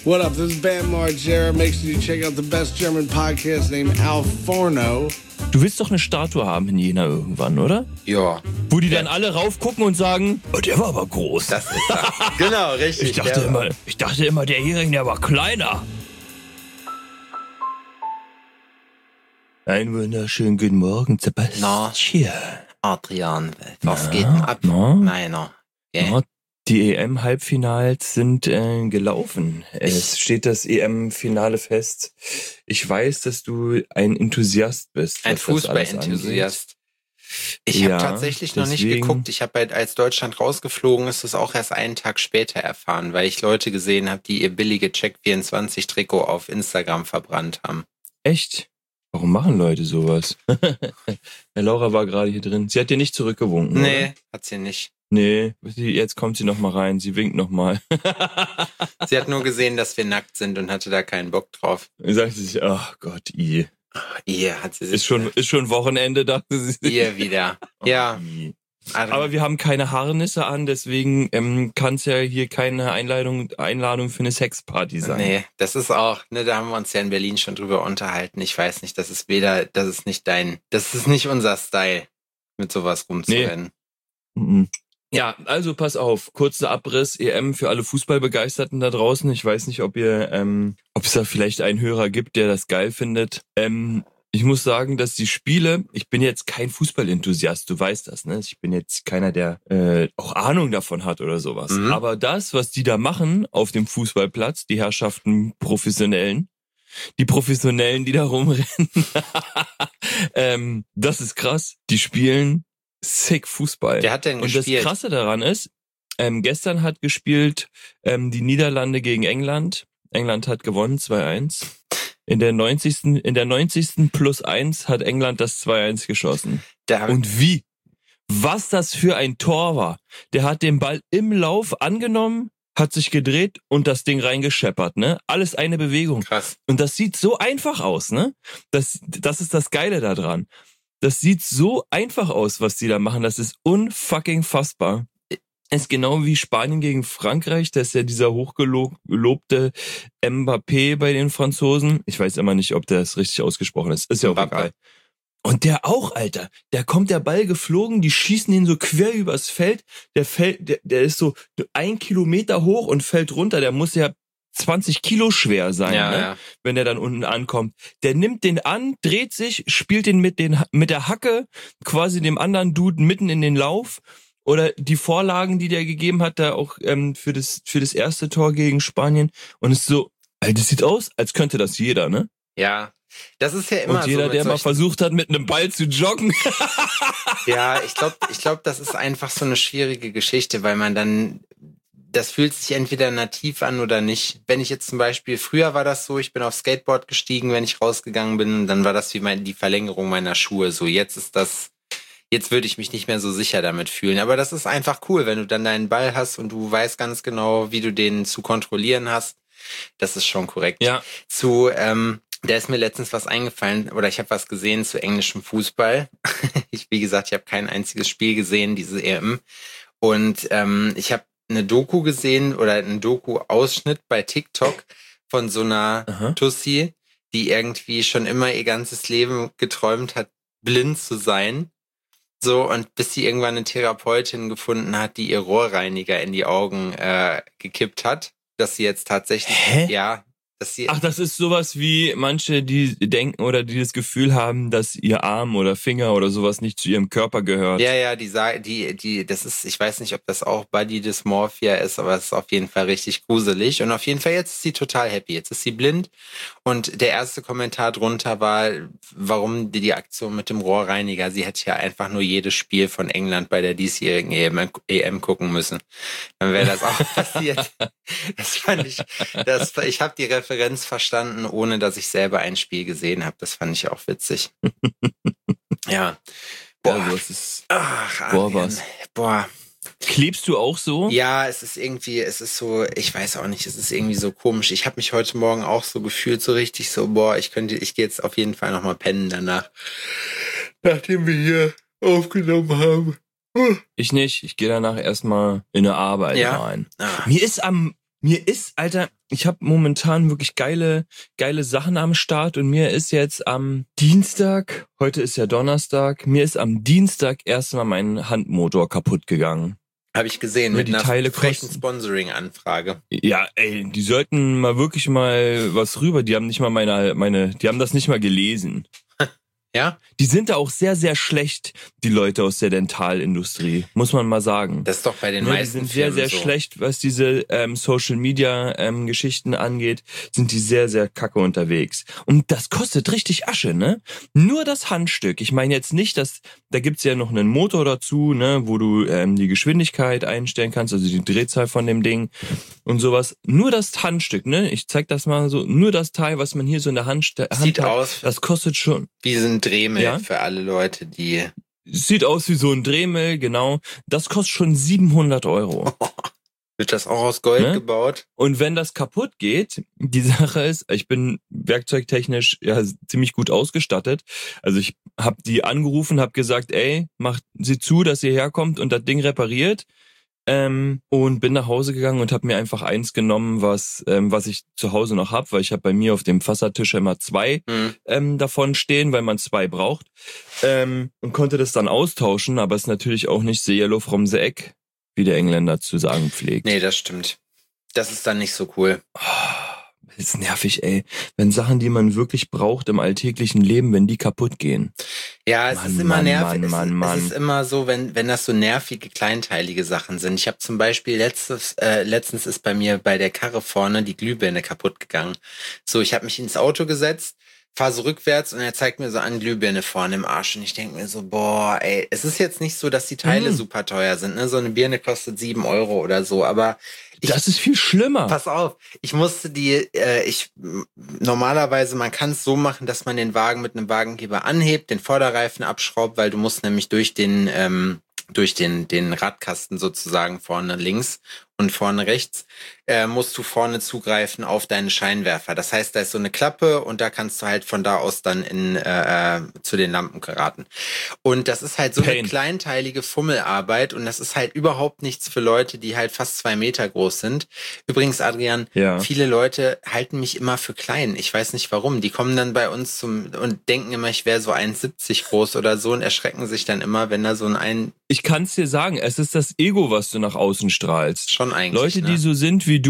What up? This is Bam Margera. Make sure you check out the best German podcast named Al Forno. Du willst doch eine Statue haben in Jena irgendwann, oder? Ja. Wo die dann alle raufgucken und sagen, oh, der war aber groß. Das ist das. Genau, richtig. Ich dachte immer, der Hering, der war kleiner. Einen wunderschönen guten Morgen, Sebastian. Adrian, was geht denn ab? Meiner. Okay. Die EM-Halbfinals sind gelaufen. Es steht das EM-Finale fest. Ich weiß, dass du ein Enthusiast bist. Ein Fußball-Enthusiast. Ich habe tatsächlich noch nicht geguckt. Ich habe als Deutschland rausgeflogen ist, das auch erst einen Tag später erfahren, weil ich Leute gesehen habe, die ihr billige Check24-Trikot auf Instagram verbrannt haben. Echt? Warum machen Leute sowas? Laura war gerade hier drin. Sie hat dir nicht zurückgewunken, Nee, oder? Hat sie nicht. Nee, jetzt kommt sie noch mal rein. Sie winkt noch mal. Sie hat nur gesehen, dass wir nackt sind und hatte da keinen Bock drauf. Und sagte sich, ach Gott, Hat sie sich ist schon Wochenende, dachte sie. Ihr wieder. Ja. Aber wir haben keine Harnisse an, deswegen kann es ja hier keine Einladung für eine Sexparty sein. Nee, das ist auch, da haben wir uns ja in Berlin schon drüber unterhalten. Ich weiß nicht, das ist nicht unser Style, mit sowas rumzurennen. Nee. Ja, also pass auf, kurzer Abriss, EM für alle Fußballbegeisterten da draußen. Ich weiß nicht, ob es da vielleicht einen Hörer gibt, der das geil findet. Ich muss sagen, dass die Spiele, ich bin jetzt kein Fußballenthusiast, du weißt das, ne? Ich bin jetzt keiner, der auch Ahnung davon hat oder sowas. Mhm. Aber das, was die da machen auf dem Fußballplatz, die Herrschaften die Professionellen, die da rumrennen, das ist krass. Die spielen sick Fußball. Wer hat denn gespielt? Und das Krasse daran ist, gestern hat gespielt die Niederlande gegen England. England hat gewonnen, 2-1. In der 90. plus 1 hat England das 2-1 geschossen. Und wie? Was das für ein Tor war. Der hat den Ball im Lauf angenommen, hat sich gedreht und das Ding reingescheppert, ne? Alles eine Bewegung. Krass. Und das sieht so einfach aus, ne? Das ist das Geile daran. Das sieht so einfach aus, was die da machen. Das ist unfucking fassbar. Ist genau wie Spanien gegen Frankreich. Das ist ja dieser hochgelobte Mbappé bei den Franzosen. Ich weiß immer nicht, ob das richtig ausgesprochen ist. Ist ja auch egal. Und der auch, Alter. Der kommt der Ball geflogen, die schießen ihn so quer übers Feld. Der ist so 1 Kilometer hoch und fällt runter. Der muss ja 20 Kilo schwer sein, ne? Wenn der dann unten ankommt. Der nimmt den an, dreht sich, spielt den mit der Hacke quasi dem anderen Dude mitten in den Lauf. Oder die Vorlagen, die der gegeben hat, da auch für das erste Tor gegen Spanien. Und es ist so, Alter, das sieht aus, als könnte das jeder, ne? Ja, das ist ja immer so. Und jeder, der mal versucht hat, mit einem Ball zu joggen. Ja, ich glaube, das ist einfach so eine schwierige Geschichte, weil man dann, das fühlt sich entweder nativ an oder nicht. Wenn ich jetzt zum Beispiel, früher war das so, ich bin auf Skateboard gestiegen, wenn ich rausgegangen bin, dann war das wie die Verlängerung meiner Schuhe. So, jetzt würde ich mich nicht mehr so sicher damit fühlen. Aber das ist einfach cool, wenn du dann deinen Ball hast und du weißt ganz genau, wie du den zu kontrollieren hast. Das ist schon korrekt. Ja. Da ist mir letztens was eingefallen, oder ich habe was gesehen zu englischem Fußball. Wie gesagt, ich habe kein einziges Spiel gesehen, diese EM. Und ich habe eine Doku gesehen oder einen Doku-Ausschnitt bei TikTok von so einer Tussi, die irgendwie schon immer ihr ganzes Leben geträumt hat, blind zu sein. So, und bis sie irgendwann eine Therapeutin gefunden hat, die ihr Rohrreiniger in die Augen gekippt hat, dass sie jetzt tatsächlich, Ach, das ist sowas wie manche, die denken oder die das Gefühl haben, dass ihr Arm oder Finger oder sowas nicht zu ihrem Körper gehört. Ja, das ist, ich weiß nicht, ob das auch Body Dysmorphia ist, aber es ist auf jeden Fall richtig gruselig. Und auf jeden Fall, jetzt ist sie total happy. Jetzt ist sie blind. Und der erste Kommentar drunter war, warum die Aktion mit dem Rohrreiniger. Sie hätte ja einfach nur jedes Spiel von England bei der diesjährigen EM gucken müssen. Dann wäre das auch passiert. Das fand ich, ich habe die Referenz verstanden, ohne dass ich selber ein Spiel gesehen habe. Das fand ich auch witzig. Ja. Boah, also es ist, was. Boah. Klebst du auch so? Ja, es ist so, ich weiß auch nicht, es ist irgendwie so komisch. Ich habe mich heute Morgen auch so gefühlt, so richtig so, ich gehe jetzt auf jeden Fall nochmal pennen danach. Nachdem wir hier aufgenommen haben. Ich nicht. Ich gehe danach erstmal in eine Arbeit rein. Mir ist am Mir ist, Alter, ich habe momentan wirklich geile Sachen am Start und mir ist jetzt am Dienstag, heute ist ja Donnerstag, mir ist am Dienstag erstmal mein Handmotor kaputt gegangen. Habe ich gesehen, Nur mit die einer Teile frechen kosten- Sponsoring-Anfrage. Ja, ey, die sollten mal wirklich mal was rüber, die haben nicht mal die haben das nicht mal gelesen. Ja? Die sind da auch sehr, sehr schlecht, die Leute aus der Dentalindustrie, muss man mal sagen. Das ist doch bei den Die meisten sind sehr, Firmen sehr so. schlecht, was diese Social-Media-Geschichten angeht, sind die sehr, sehr kacke unterwegs. Und das kostet richtig Asche, ne? Nur das Handstück. Ich meine jetzt nicht, da gibt's ja noch einen Motor dazu, ne, wo du die Geschwindigkeit einstellen kannst, also die Drehzahl von dem Ding und sowas. Nur das Handstück, ne? Ich zeig das mal so. Nur das Teil, was man hier so in der Hand Sieht hat, aus das kostet schon. wie so ein Dremel Ja? für alle Leute, die... Sieht aus wie so ein Dremel, genau. Das kostet schon 700 €. Wird das auch aus Gold Ne? gebaut? Und wenn das kaputt geht, die Sache ist, ich bin werkzeugtechnisch ja ziemlich gut ausgestattet. Also ich habe die angerufen, habe gesagt, ey, macht sie zu, dass ihr herkommt und das Ding repariert. Und bin nach Hause gegangen und habe mir einfach eins genommen, was ich zu Hause noch hab, weil ich habe bei mir auf dem Fassatisch immer 2 davon stehen, weil man 2 braucht. Und konnte das dann austauschen, aber es ist natürlich auch nicht the yellow from the egg, wie der Engländer zu sagen pflegt. Nee, das stimmt. Das ist dann nicht so cool. Das ist nervig, ey. Wenn Sachen, die man wirklich braucht im alltäglichen Leben, wenn die kaputt gehen. Ja, es Mann, ist immer Mann, nervig. Mann. Es ist immer so, wenn das so nervige, kleinteilige Sachen sind. Ich habe zum Beispiel letztens ist bei mir bei der Karre vorne die Glühbirne kaputt gegangen. So, ich habe mich ins Auto gesetzt, fahr so rückwärts und er zeigt mir so an Glühbirne vorne im Arsch und ich denke mir so, boah, ey, es ist jetzt nicht so, dass die Teile super teuer sind, ne? So eine Birne kostet 7 € oder so, aber Das ist viel schlimmer. pass auf, ich musste normalerweise, man kann es so machen, dass man den Wagen mit einem Wagenheber anhebt, den Vorderreifen abschraubt, weil du musst nämlich durch den Radkasten sozusagen vorne links und vorne rechts, musst du vorne zugreifen auf deine Scheinwerfer. Das heißt, da ist so eine Klappe und da kannst du halt von da aus dann zu den Lampen geraten. Und das ist halt so eine Pain. kleinteilige Fummelarbeit und das ist halt überhaupt nichts für Leute, die halt fast 2 Meter groß sind. Übrigens, Adrian, Ja. viele Leute halten mich immer für klein. Ich weiß nicht warum. Die kommen dann bei uns und denken immer, ich wäre so 1,70 groß oder so und erschrecken sich dann immer, wenn da so ein Ich kann's dir sagen, es ist das Ego, was du nach außen strahlst. schon eigentlich, Leute, ne? die so sind wie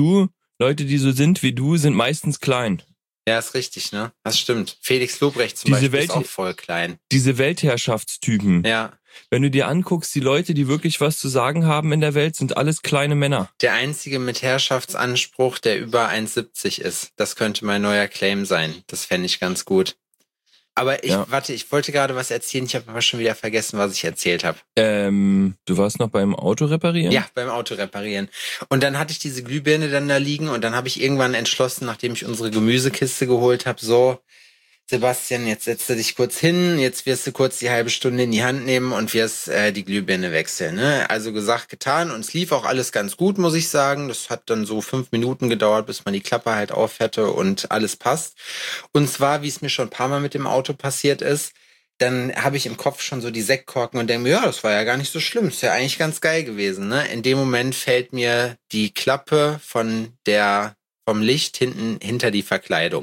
du, sind meistens klein. Ja, ist richtig, ne? Das stimmt. Felix Lobrecht zum Diese Beispiel ist Welt- auch voll klein. Diese Weltherrschaftstypen. Ja. Wenn du dir anguckst, die Leute, die wirklich was zu sagen haben in der Welt, sind alles kleine Männer. Der einzige mit Herrschaftsanspruch, der über 1,70 ist. Das könnte mein neuer Claim sein. Das fände ich ganz gut. Aber ich wollte gerade was erzählen, ich habe aber schon wieder vergessen, was ich erzählt habe. Du warst noch beim Auto reparieren? Ja, beim Auto reparieren. Und dann hatte ich diese Glühbirne dann da liegen und dann habe ich irgendwann entschlossen, nachdem ich unsere Gemüsekiste geholt habe, so, Sebastian, jetzt setzt du dich kurz hin, jetzt wirst du kurz die halbe Stunde in die Hand nehmen und wirst die Glühbirne wechseln. Ne? Also gesagt, getan und es lief auch alles ganz gut, muss ich sagen. Das hat dann so 5 Minuten gedauert, bis man die Klappe halt auf hätte und alles passt. Und zwar, wie es mir schon ein paar Mal mit dem Auto passiert ist, dann habe ich im Kopf schon so die Sektkorken und denke mir, ja, das war ja gar nicht so schlimm, ist ja eigentlich ganz geil gewesen. Ne? In dem Moment fällt mir die Klappe vom Licht hinter die Verkleidung.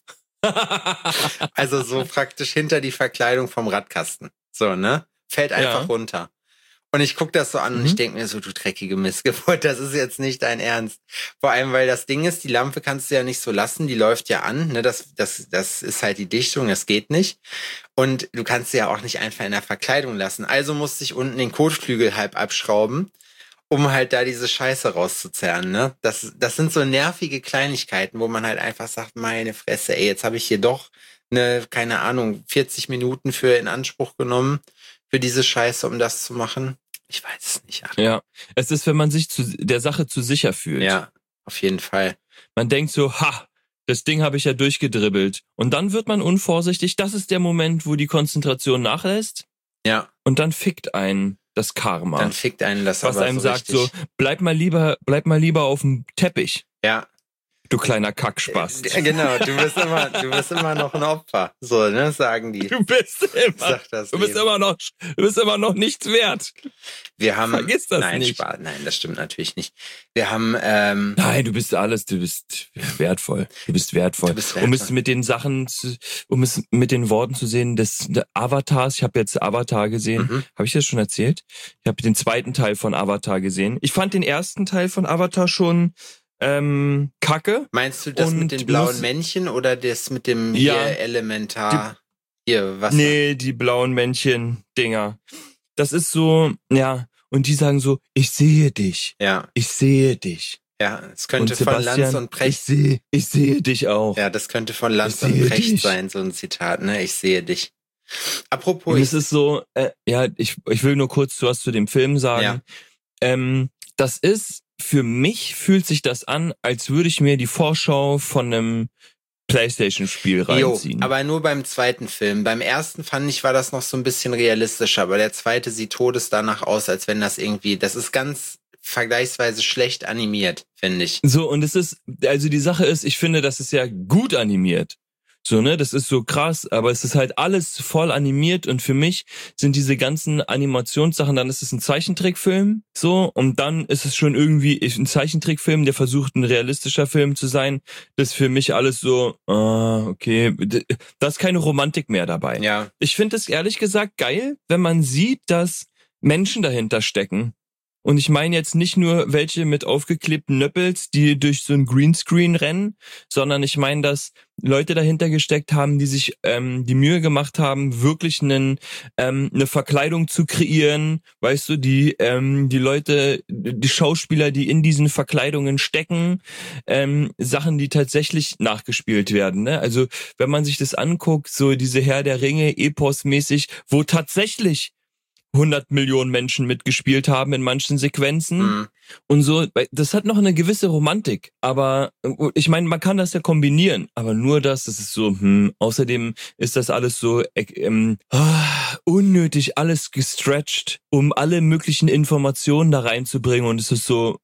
Also so praktisch hinter die Verkleidung vom Radkasten. So, ne? Fällt einfach runter. Und ich guck das so an und ich denk mir so, du dreckige Missgeburt, das ist jetzt nicht dein Ernst. Vor allem, weil das Ding ist, die Lampe kannst du ja nicht so lassen, die läuft ja an, ne? Das ist halt die Dichtung, das geht nicht. Und du kannst sie ja auch nicht einfach in der Verkleidung lassen. Also musste ich unten den Kotflügel halb abschrauben, um halt da diese Scheiße rauszuzerren, ne? Das sind so nervige Kleinigkeiten, wo man halt einfach sagt, meine Fresse, ey, jetzt habe ich hier doch keine Ahnung, 40 Minuten für in Anspruch genommen, für diese Scheiße, um das zu machen. Ich weiß es nicht. Ach. Ja, es ist, wenn man sich der Sache zu sicher fühlt. Ja, auf jeden Fall. Man denkt so, das Ding habe ich ja durchgedribbelt. Und dann wird man unvorsichtig. Das ist der Moment, wo die Konzentration nachlässt. Ja. Und dann fickt einen das Karma. Dann fickt einen das was aber einem so sagt richtig. so, bleib mal lieber auf dem Teppich. Ja. Du kleiner Kackspast. Genau, du bist immer noch ein Opfer. So, ne, sagen die. Du bist immer noch nichts wert. Wir haben, Vergiss das nein, nicht. Nein, das stimmt natürlich nicht. Wir haben, Nein, du bist wertvoll. Du bist wertvoll. Um es mit den mit den Worten zu sehen des Avatars, ich habe jetzt Avatar gesehen. Habe ich das schon erzählt? Ich habe den zweiten Teil von Avatar gesehen. Ich fand den ersten Teil von Avatar schon kacke. Meinst du das mit den blauen Männchen oder das mit dem Elementar? Wasser? Nee, die blauen Männchen-Dinger. Das ist so, ja, und die sagen so, ich sehe dich. Ja. Ich sehe dich. Ja, es könnte von Lanz und Precht. Ich sehe dich auch. Ja, das könnte von Lanz und Precht sein, so ein Zitat, ne? Ich sehe dich. Apropos. Und es ist so, ich will nur kurz was zu dem Film sagen. Ja. Das ist, für mich fühlt sich das an, als würde ich mir die Vorschau von einem PlayStation-Spiel reinziehen. Aber nur beim zweiten Film. Beim ersten fand ich, war das noch so ein bisschen realistischer, aber der zweite sieht danach aus, als wenn das ist ganz vergleichsweise schlecht animiert, finde ich. So, und die Sache ist, ich finde, das ist ja gut animiert. So, ne, das ist so krass, aber es ist halt alles voll animiert und für mich sind diese ganzen Animationssachen, dann ist es ein Zeichentrickfilm, so, und dann ist es schon irgendwie ein Zeichentrickfilm, der versucht, ein realistischer Film zu sein. Das ist für mich alles so, okay, da ist keine Romantik mehr dabei. Ja. Ich finde es ehrlich gesagt geil, wenn man sieht, dass Menschen dahinter stecken. Und ich meine jetzt nicht nur welche mit aufgeklebten Nöppels, die durch so ein Greenscreen rennen, sondern ich meine, dass Leute dahinter gesteckt haben, die sich die Mühe gemacht haben, wirklich eine Verkleidung zu kreieren. Weißt du, die Leute, die Schauspieler, die in diesen Verkleidungen stecken, Sachen, die tatsächlich nachgespielt werden. Ne? Also wenn man sich das anguckt, so diese Herr der Ringe, Epos-mäßig, wo tatsächlich 100 Millionen Menschen mitgespielt haben in manchen Sequenzen und so, das hat noch eine gewisse Romantik, aber ich meine, man kann das ja kombinieren, aber nur das ist so, außerdem ist das alles so unnötig, alles gestretched, um alle möglichen Informationen da reinzubringen und es ist so,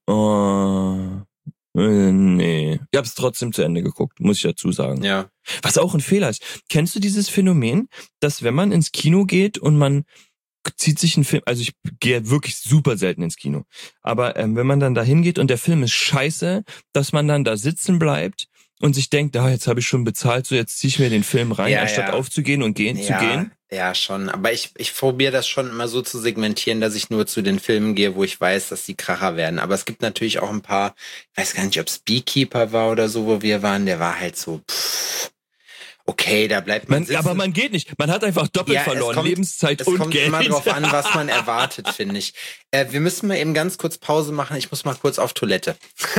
nee. Ich hab's trotzdem zu Ende geguckt, muss ich dazu sagen. Ja. Was auch ein Fehler ist. Kennst du dieses Phänomen, dass wenn man ins Kino geht und man zieht sich ein Film, also ich gehe wirklich super selten ins Kino, aber wenn man dann da hingeht und der Film ist scheiße, dass man dann da sitzen bleibt und sich denkt, jetzt habe ich schon bezahlt, so jetzt ziehe ich mir den Film rein, anstatt aufzugehen und zu gehen. Ja, schon, aber ich probiere das schon immer so zu segmentieren, dass ich nur zu den Filmen gehe, wo ich weiß, dass die Kracher werden, aber es gibt natürlich auch ein paar, ich weiß gar nicht, ob es Beekeeper war oder so, wo wir waren, der war halt so, okay, da bleibt man sitzen. Aber man geht nicht. Man hat einfach doppelt verloren. Lebenszeit und Geld. Es kommt immer drauf an, was man erwartet, finde ich. Wir müssen mal eben ganz kurz Pause machen. Ich muss mal kurz auf Toilette.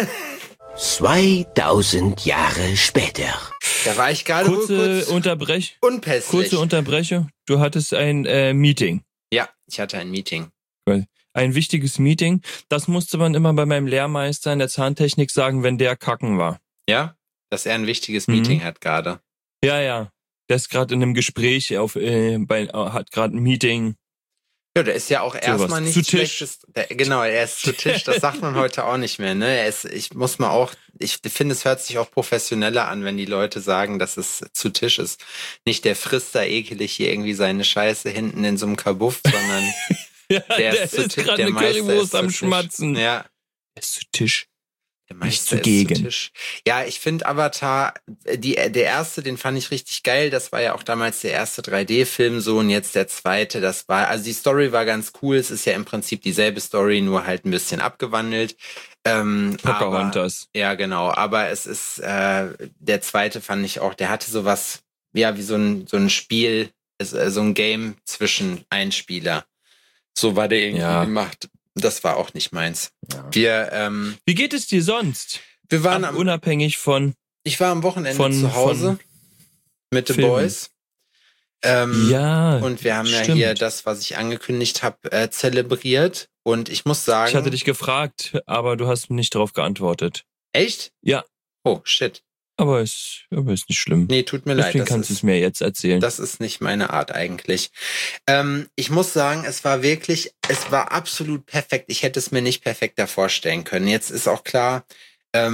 2000 Jahre später. Da war ich gerade kurze Unterbrechung. Du hattest ein Meeting. Ja, ich hatte ein Meeting. Ein wichtiges Meeting. Das musste man immer bei meinem Lehrmeister in der Zahntechnik sagen, wenn der kacken war. Ja, dass er ein wichtiges Meeting hat gerade. Ja. Der ist gerade in einem Gespräch hat gerade ein Meeting. Ja, der ist ja auch erstmal nicht zu Tisch. Genau, er ist zu Tisch. Das sagt man heute auch nicht mehr, ne? Ich finde, es hört sich auch professioneller an, wenn die Leute sagen, dass es zu Tisch ist. Nicht der frisst da ekelig hier irgendwie seine Scheiße hinten in so einem Kabuff, sondern der ist gerade eine Currywurst am Schmatzen. Ja. Der ist zu Tisch. Der Meister ist zu Tisch. Ja, ich finde Avatar, der erste, den fand ich richtig geil. Das war ja auch damals der erste 3D-Film so und jetzt der zweite. Also die Story war ganz cool. Es ist ja im Prinzip dieselbe Story, nur halt ein bisschen abgewandelt. Pocahontas. Ja, genau. Aber es ist, der zweite fand ich auch, der hatte sowas, ja, wie so ein Spiel, so ein Game zwischen Einspieler. So war der irgendwie gemacht. Das war auch nicht meins. Ja. Wie geht es dir sonst? Wir waren unabhängig von. Ich war am Wochenende zu Hause mit den Boys. Und wir haben ja hier das, was ich angekündigt habe, zelebriert. Und ich muss sagen. Ich hatte dich gefragt, aber du hast nicht darauf geantwortet. Echt? Ja. Oh, shit. Aber ist nicht schlimm. Nee, tut mir leid. Deswegen kannst du es mir jetzt erzählen. Das ist nicht meine Art eigentlich. Ich muss sagen, es war absolut perfekt. Ich hätte es mir nicht perfekter vorstellen können. Jetzt ist auch klar,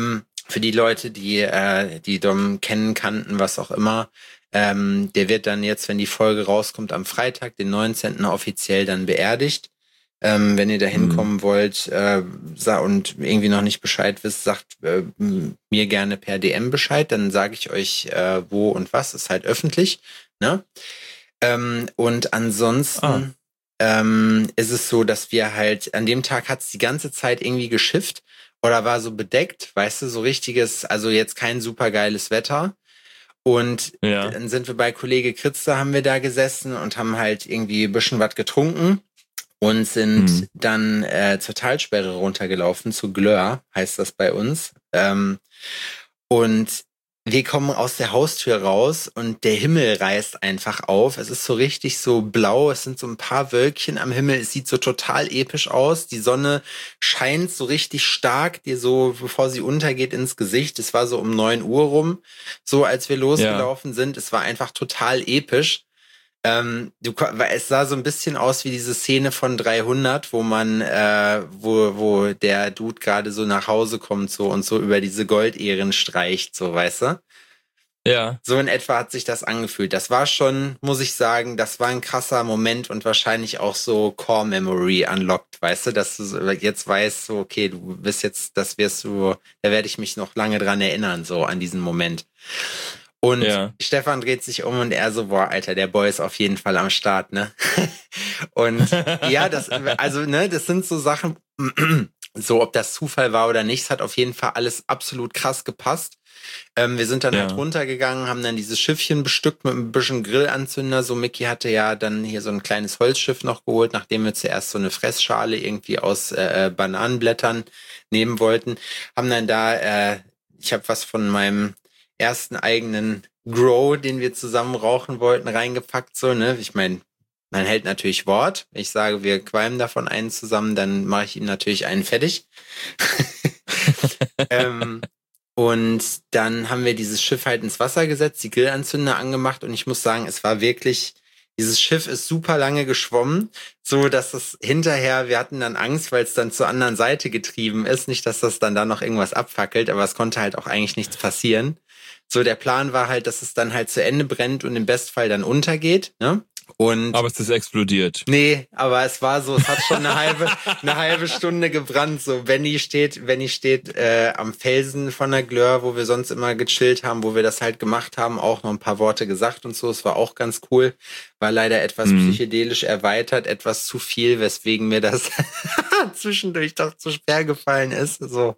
für die Leute, die Dom kennen, kannten, was auch immer, der wird dann jetzt, wenn die Folge rauskommt, am Freitag, den 19. offiziell dann beerdigt. Wenn ihr da hinkommen wollt und irgendwie noch nicht Bescheid wisst, sagt mir gerne per DM Bescheid, dann sage ich euch wo und was, ist halt öffentlich. Ne? Und ansonsten ist es so, dass wir halt, an dem Tag hat es die ganze Zeit irgendwie geschifft oder war so bedeckt, weißt du, so richtiges, also jetzt kein super geiles Wetter. Und dann sind wir bei Kollege Kritz, haben wir da gesessen und haben halt irgendwie ein bisschen was getrunken. Und sind dann zur Talsperre runtergelaufen, zu Glör, heißt das bei uns. Und wir kommen aus der Haustür raus und der Himmel reißt einfach auf. Es ist so richtig so blau, es sind so ein paar Wölkchen am Himmel. Es sieht so total episch aus. Die Sonne scheint so richtig stark, dir so, bevor sie untergeht, ins Gesicht. Es war so um 9 Uhr rum, so als wir losgelaufen sind. Es war einfach total episch. Es sah so ein bisschen aus wie diese Szene von 300, wo man, wo der Dude gerade so nach Hause kommt so und so über diese Goldähren streicht, so, weißt du? Ja. So in etwa hat sich das angefühlt. Das war schon, muss ich sagen, das war ein krasser Moment und wahrscheinlich auch so Core Memory unlocked, weißt du, dass du jetzt weißt, so, okay, du bist jetzt, da werde ich mich noch lange dran erinnern, so an diesen Moment. Und Stefan dreht sich um und er so, boah, Alter, der Boy ist auf jeden Fall am Start, ne? Und ja, das sind so Sachen, so ob das Zufall war oder nicht, es hat auf jeden Fall alles absolut krass gepasst. Wir sind dann halt runtergegangen, haben dann dieses Schiffchen bestückt mit ein bisschen Grillanzünder. So, Micky hatte ja dann hier so ein kleines Holzschiff noch geholt, nachdem wir zuerst so eine Fressschale irgendwie aus Bananenblättern nehmen wollten. Haben dann da, ich habe was von meinem ersten eigenen Grow, den wir zusammen rauchen wollten, reingepackt, so, ne? Ich meine, man hält natürlich Wort. Ich sage, wir qualmen davon einen zusammen, dann mache ich ihm natürlich einen fertig. Und dann haben wir dieses Schiff halt ins Wasser gesetzt, die Grillanzünder angemacht und ich muss sagen, es war wirklich, dieses Schiff ist super lange geschwommen, so dass es hinterher, wir hatten dann Angst, weil es dann zur anderen Seite getrieben ist, nicht, dass das dann da noch irgendwas abfackelt, aber es konnte halt auch eigentlich nichts passieren. So, der Plan war halt, dass es dann halt zu Ende brennt und im Bestfall dann untergeht, ne? Aber es ist explodiert. Nee, aber es war so, es hat schon eine halbe Stunde gebrannt. So, Benny steht am Felsen von der Glör, wo wir sonst immer gechillt haben, wo wir das halt gemacht haben, auch noch ein paar Worte gesagt und so. Es war auch ganz cool. War leider etwas psychedelisch erweitert, etwas zu viel, weswegen mir das zwischendurch doch zu schwer gefallen ist. So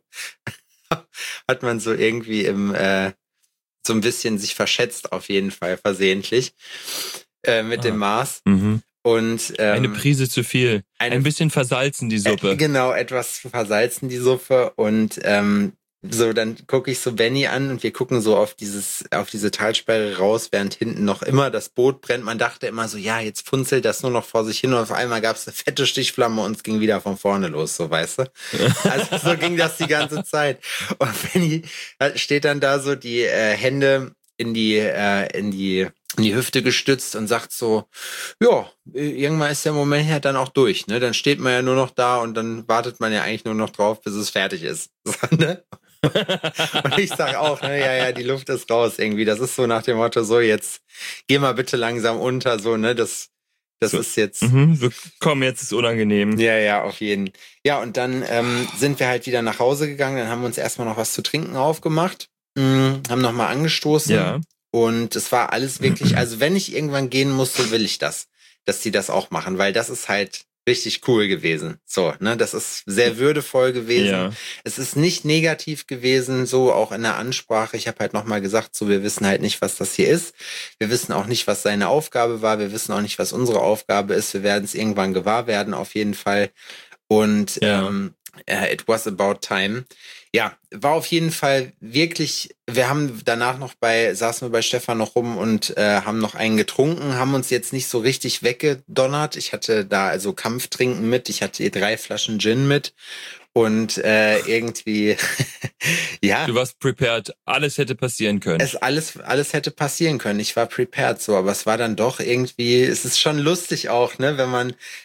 hat man so irgendwie so ein bisschen sich verschätzt, auf jeden Fall versehentlich. Mit dem Maß. Und eine Prise zu viel. Ein bisschen versalzen die Suppe. Genau, etwas versalzen die Suppe. Und so, dann gucke ich so Benny an und wir gucken so auf diese Talsperre raus, während hinten noch immer das Boot brennt. Man dachte immer so, ja, jetzt funzelt das nur noch vor sich hin und auf einmal gab es eine fette Stichflamme und es ging wieder von vorne los, so, weißt du? Also so ging das die ganze Zeit. Und Benny steht dann da so, die Hände in die Hüfte gestützt und sagt so, ja, irgendwann ist der Moment ja dann auch durch, ne? Dann steht man ja nur noch da und dann wartet man ja eigentlich nur noch drauf, bis es fertig ist. So, ne? Und ich sag auch, ne, ja, die Luft ist raus irgendwie. Das ist so nach dem Motto, so jetzt geh mal bitte langsam unter, so, ne? Das so, ist jetzt. Komm, jetzt ist unangenehm. Ja, auf jeden. Ja, und dann sind wir halt wieder nach Hause gegangen, dann haben wir uns erstmal noch was zu trinken aufgemacht, haben nochmal angestoßen. Ja. Und es war alles wirklich, also wenn ich irgendwann gehen muss, so will ich das, dass die das auch machen, weil das ist halt richtig cool gewesen. So, ne, das ist sehr würdevoll gewesen. Ja. Es ist nicht negativ gewesen, so auch in der Ansprache. Ich habe halt nochmal gesagt, so, wir wissen halt nicht, was das hier ist. Wir wissen auch nicht, was seine Aufgabe war. Wir wissen auch nicht, was unsere Aufgabe ist. Wir werden es irgendwann gewahr werden, auf jeden Fall. Und it was about time. Ja, war auf jeden Fall wirklich, wir haben danach saßen wir bei Stefan noch rum und haben noch einen getrunken, haben uns jetzt nicht so richtig weggedonnert. Ich hatte da also Kampftrinken mit, ich hatte 3 Flaschen Gin mit und irgendwie, ja. Du warst prepared, alles hätte passieren können. Alles hätte passieren können, ich war prepared so, aber es war dann doch irgendwie, es ist schon lustig auch, ne, wenn man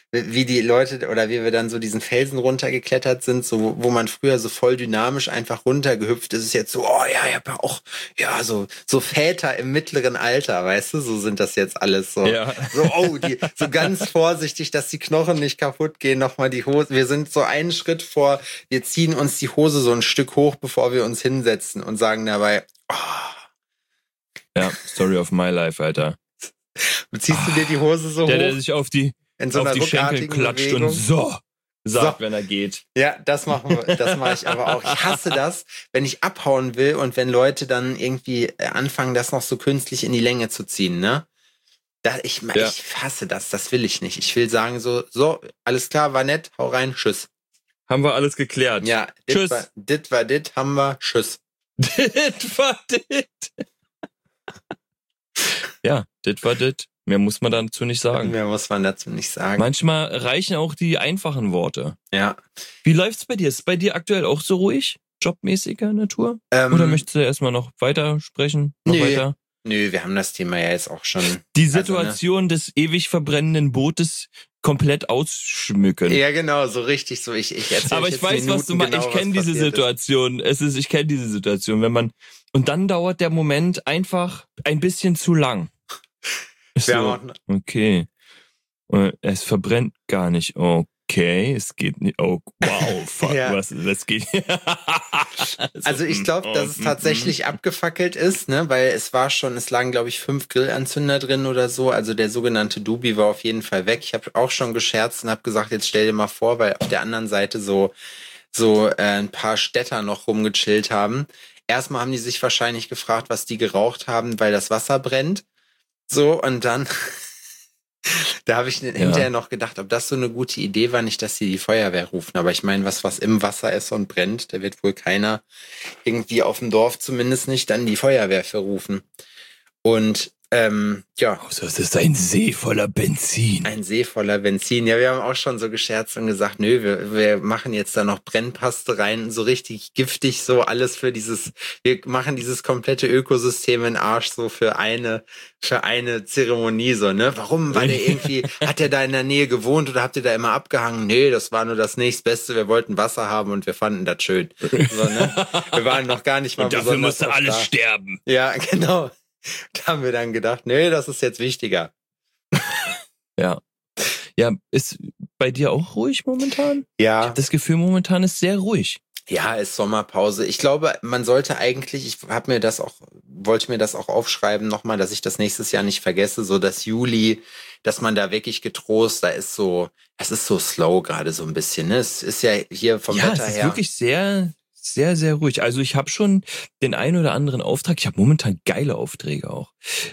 wie die Leute oder wie wir dann so diesen Felsen runtergeklettert sind, so wo man früher so voll dynamisch einfach runtergehüpft ist, es jetzt so, oh ja, ich hab ja auch, ja, so Väter im mittleren Alter, weißt du, so sind das jetzt alles so. Ja. So, oh, so ganz vorsichtig, dass die Knochen nicht kaputt gehen, nochmal die Hose. Wir sind so einen Schritt vor, wir ziehen uns die Hose so ein Stück hoch, bevor wir uns hinsetzen und sagen dabei, oh. Ja, Story of my life, Alter. Ziehst du dir die Hose so Der hoch? sich auf die In so einer Schenkel ruckartigen klatscht Bewegung. und so sagt, So. wenn er geht. Ja, das mache ich aber auch. Ich hasse das, wenn ich abhauen will und wenn Leute dann irgendwie anfangen, das noch so künstlich in die Länge zu ziehen, ne? Ich hasse das, das will ich nicht. Ich will sagen so, alles klar, war nett, hau rein, tschüss. Haben wir alles geklärt. Ja, Tschüss. Dit war dit, haben wir, tschüss. Dit war dit. Ja, dit war dit. Mehr muss man dazu nicht sagen. Mehr muss man dazu nicht sagen. Manchmal reichen auch die einfachen Worte. Ja. Wie läuft's bei dir? Ist bei dir aktuell auch so ruhig? Jobmäßiger Natur? Oder möchtest du erstmal noch weiter sprechen? Nö, wir haben das Thema ja jetzt auch schon. Die Situation des ewig verbrennenden Bootes komplett ausschmücken. Ja, genau, so richtig so. Ich erzähle. Aber ich weiß, was du meinst. Genau, ich kenne diese Situation. Ich kenne diese Situation, wenn man und dann dauert der Moment einfach ein bisschen zu lang. So, okay. Es verbrennt gar nicht. Okay, es geht nicht. Oh, wow, fuck, ja. was geht? Also ich glaube, dass es tatsächlich abgefackelt ist, ne, weil es lagen, glaube ich, 5 Grillanzünder drin oder so. Also der sogenannte Dubi war auf jeden Fall weg. Ich habe auch schon gescherzt und habe gesagt, jetzt stell dir mal vor, weil auf der anderen Seite so ein paar Städter noch rumgechillt haben. Erstmal haben die sich wahrscheinlich gefragt, was die geraucht haben, weil das Wasser brennt. So, und dann, da habe ich hinterher noch gedacht, ob das so eine gute Idee war, nicht, dass sie die Feuerwehr rufen. Aber ich meine, was im Wasser ist und brennt, da wird wohl keiner irgendwie auf dem Dorf zumindest nicht dann die Feuerwehr für rufen. Und ja. Also es ist ein See voller Benzin. Ein See voller Benzin. Ja, wir haben auch schon so gescherzt und gesagt, nö, wir machen jetzt da noch Brennpaste rein, so richtig giftig, so alles wir machen dieses komplette Ökosystem in Arsch so für eine Zeremonie, so, ne? Warum? War der irgendwie, hat der da in der Nähe gewohnt oder habt ihr da immer abgehangen? Nee, das war nur das nächstbeste, wir wollten Wasser haben und wir fanden das schön. So, ne? Wir waren noch gar nicht mal und dafür musste alles da. sterben. Ja, genau. Da haben wir dann gedacht, nee, das ist jetzt wichtiger. Ja. Ja, ist bei dir auch ruhig momentan? Ja. Ich habe das Gefühl, momentan ist sehr ruhig. Ja, ist Sommerpause. Ich glaube, man sollte eigentlich, wollte mir das auch aufschreiben nochmal, dass ich das nächstes Jahr nicht vergesse, so das Juli, dass man da wirklich getrost, es ist so slow gerade so ein bisschen, ne? Es ist ja hier vom Wetter her. Ja, es ist wirklich sehr, sehr, sehr ruhig. Also ich habe schon den einen oder anderen Auftrag. Ich habe momentan geile Aufträge auch.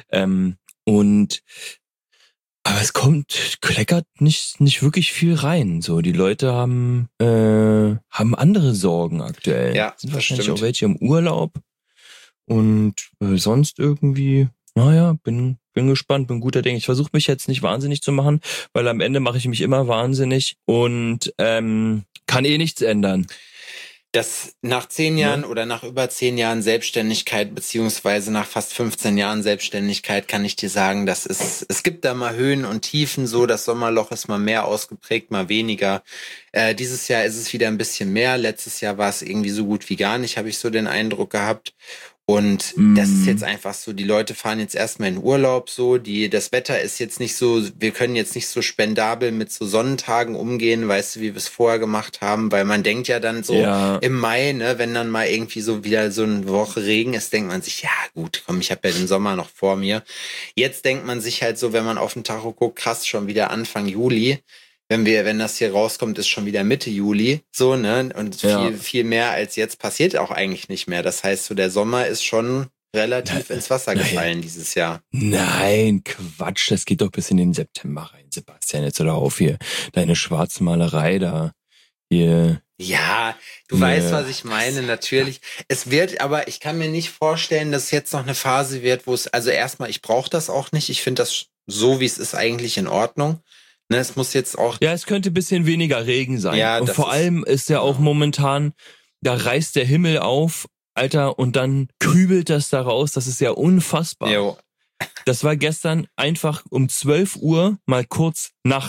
Aber es kleckert nicht wirklich viel rein. So, die Leute haben andere Sorgen aktuell. Ja, sind wahrscheinlich auch welche im Urlaub. Und sonst irgendwie, naja, bin gespannt, bin guter Dinge. Ich versuche mich jetzt nicht wahnsinnig zu machen, weil am Ende mache ich mich immer wahnsinnig und kann nichts ändern. Das nach 10 Jahren oder nach über 10 Jahren Selbstständigkeit, beziehungsweise nach fast 15 Jahren Selbstständigkeit, kann ich dir sagen, es gibt da mal Höhen und Tiefen, so das Sommerloch ist mal mehr ausgeprägt, mal weniger. Dieses Jahr ist es wieder ein bisschen mehr. Letztes Jahr war es irgendwie so gut wie gar nicht, habe ich so den Eindruck gehabt. Und das ist jetzt einfach so, die Leute fahren jetzt erstmal in Urlaub, so, das Wetter ist jetzt nicht so, wir können jetzt nicht so spendabel mit so Sonnentagen umgehen, weißt du, wie wir es vorher gemacht haben, weil man denkt ja dann so im Mai, ne, wenn dann mal irgendwie so wieder so eine Woche Regen ist, denkt man sich, ja gut, komm, ich habe ja den Sommer noch vor mir. Jetzt denkt man sich halt so, wenn man auf den Tacho guckt, krass, schon wieder Anfang Juli. Wenn das hier rauskommt, ist schon wieder Mitte Juli, so, ne, und viel mehr als jetzt passiert auch eigentlich nicht mehr. Das heißt, so der Sommer ist schon relativ ins Wasser gefallen dieses Jahr. Nein, Quatsch, das geht doch bis in den September rein, Sebastian, jetzt hör auf hier, deine Schwarzmalerei da, hier. Ja, du weißt, was ich meine, natürlich. Es wird, aber ich kann mir nicht vorstellen, dass es jetzt noch eine Phase wird, wo also erstmal, ich brauche das auch nicht, ich finde das so, wie es ist, eigentlich in Ordnung. Ne, es muss jetzt auch. Ja, es könnte ein bisschen weniger Regen sein. Ja, und vor allem ist ja auch momentan, da reißt der Himmel auf, Alter, und dann kübelt das da raus. Das ist ja unfassbar. Jo. Das war gestern einfach um 12 Uhr mal kurz Nacht.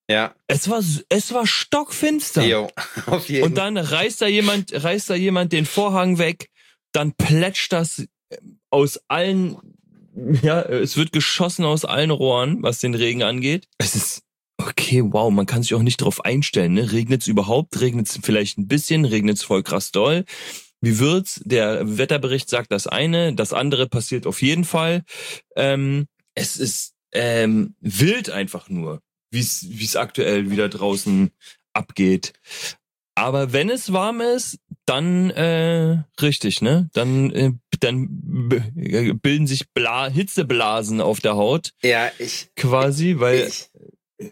Ja. Es war stockfinster. Jo, auf jeden Fall. Und dann reißt da jemand den Vorhang weg, dann plätscht das aus allen, ja, es wird geschossen aus allen Rohren, was den Regen angeht. Es ist, okay, wow, man kann sich auch nicht drauf einstellen, ne? Regnet's überhaupt? Regnet's vielleicht ein bisschen? Regnet's voll krass doll? Wie wird's? Der Wetterbericht sagt das eine, das andere passiert auf jeden Fall. Es ist wild einfach nur, wie es aktuell wieder draußen abgeht. Aber wenn es warm ist, dann richtig, ne? Dann bilden sich Hitzeblasen auf der Haut. Ja, quasi, weil ich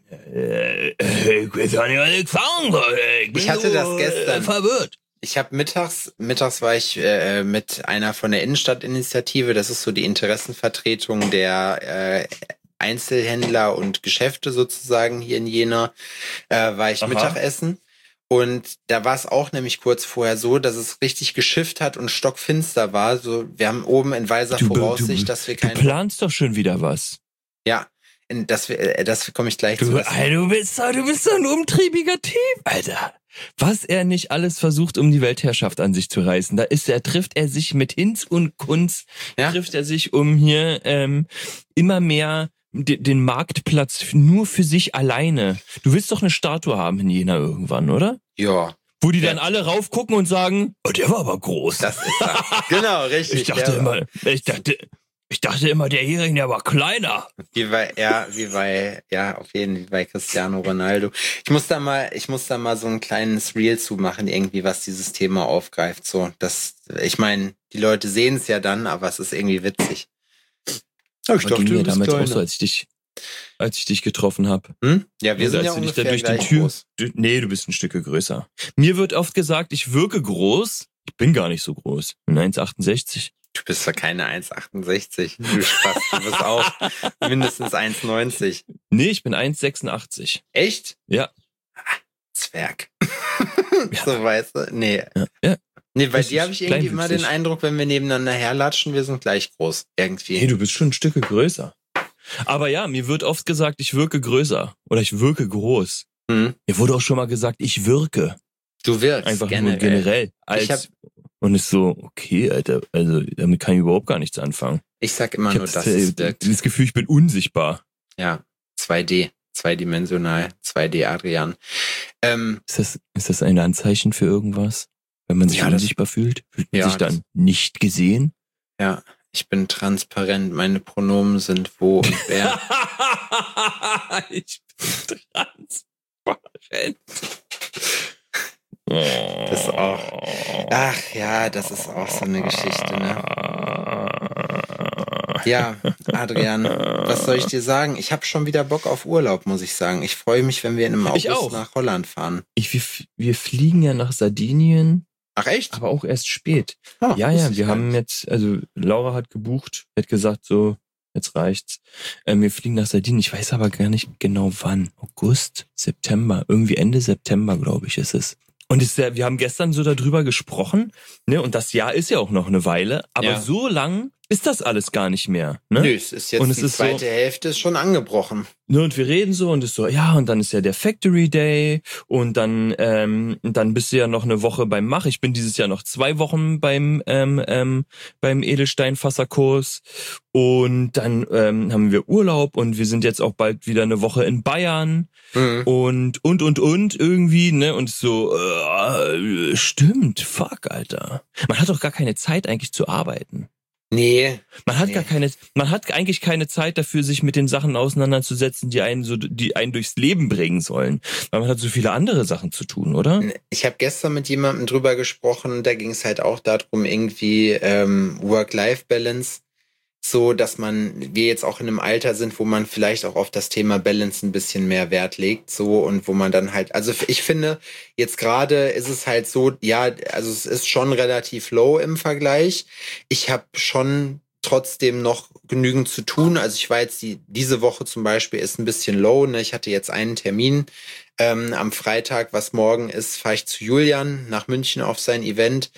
hatte das gestern. Verwirrt. Ich habe mittags war ich mit einer von der Innenstadtinitiative, das ist so die Interessenvertretung der Einzelhändler und Geschäfte sozusagen hier in Jena, war ich Mittagessen. Und da war es auch nämlich kurz vorher so, dass es richtig geschifft hat und stockfinster war. So, wir haben oben in weiser Voraussicht, dass wir Du planst doch schon wieder was. Ja, das komme ich gleich zu. Du bist doch ein umtriebiger Typ, Alter. Was er nicht alles versucht, um die Weltherrschaft an sich zu reißen. Trifft er sich mit Hinz und Kunz, trifft er sich um hier immer mehr den Marktplatz nur für sich alleine. Du willst doch eine Statue haben in Jena irgendwann, oder? Ja. Wo die dann alle raufgucken und sagen, oh, der war aber groß. Das ist er. Genau, richtig. Ich dachte immer, der Hering, der war kleiner. Wie bei Cristiano Ronaldo. Ich muss da mal so ein kleines Reel zu machen, irgendwie, was dieses Thema aufgreift. So, ich meine, die Leute sehen es ja dann, aber es ist irgendwie witzig. Aber ich dachte, du bist damals kleiner. Auch so, als ich dich getroffen habe. Hm? Ja, wir sind ja ungefähr durch die Tür. Nee, du bist ein Stück größer. Mir wird oft gesagt, ich wirke groß. Ich bin gar nicht so groß. Ich bin 1,68. Du bist doch keine 1,68. Du Spaß, du bist auch mindestens 1,90. Nee, ich bin 1,86. Echt? Ja. Zwerg. So, weißt du? Nee. Ja. Nee, bei dir habe ich irgendwie immer den Eindruck, wenn wir nebeneinander herlatschen, wir sind gleich groß. Irgendwie. Nee, du bist schon ein Stück größer. Aber ja, mir wird oft gesagt, ich wirke größer. Oder ich wirke groß. Mir wurde auch schon mal gesagt, ich wirke. Du wirkst einfach generell. Nur generell. Und ist so, okay, Alter, also damit kann ich überhaupt gar nichts anfangen. Ich sag immer nur, dass es wirkt. Das Gefühl, ich bin unsichtbar. Ja, 2D, zweidimensional, 2D Adrian. Ist das ein Anzeichen für irgendwas? Wenn man sich unsichtbar fühlt? Fühlt man sich dann nicht gesehen? Ja, ich bin transparent, meine Pronomen sind wo und wer. Ich bin transparent. Das ist auch. Ach ja, das ist auch so eine Geschichte, ne? Ja, Adrian, was soll ich dir sagen? Ich habe schon wieder Bock auf Urlaub, muss ich sagen. Ich freue mich, wenn wir im August nach Holland fahren. Wir fliegen ja nach Sardinien. Ach echt? Aber auch erst spät. Ja, wir haben jetzt, also Laura hat gebucht, hat gesagt so, jetzt reicht's. Wir fliegen nach Sardinien, ich weiß aber gar nicht genau wann. August, September, irgendwie Ende September, glaube ich, ist es. Und wir haben gestern so darüber gesprochen, ne? Und das Jahr ist ja auch noch eine Weile, aber so lang ist das alles gar nicht mehr. Ne? Nö, es ist jetzt die zweite Hälfte ist schon angebrochen. Ne, und wir reden so und es so, ja, und dann ist ja der Factory Day und dann bist du ja noch eine Woche beim Mach. Ich bin dieses Jahr noch 2 Wochen beim Edelsteinfasserkurs und dann haben wir Urlaub und wir sind jetzt auch bald wieder eine Woche in Bayern und irgendwie, ne, und so, stimmt, fuck, Alter. Man hat doch gar keine Zeit eigentlich zu arbeiten. Nee. Man hat eigentlich keine Zeit dafür, sich mit den Sachen auseinanderzusetzen, die einen durchs Leben bringen sollen. Weil man hat so viele andere Sachen zu tun, oder? Ich habe gestern mit jemandem drüber gesprochen, da ging es halt auch darum, irgendwie Work-Life-Balance, so dass wir jetzt auch in einem Alter sind, wo man vielleicht auch auf das Thema Balance ein bisschen mehr Wert legt, so, und wo man dann halt, also ich finde, jetzt gerade ist es halt so, ja, also es ist schon relativ low im Vergleich. Ich habe schon trotzdem noch genügend zu tun. Also ich war jetzt diese Woche zum Beispiel ist ein bisschen low, ne? Ich hatte jetzt einen Termin am Freitag, was morgen ist, fahre ich zu Julian nach München auf sein Event.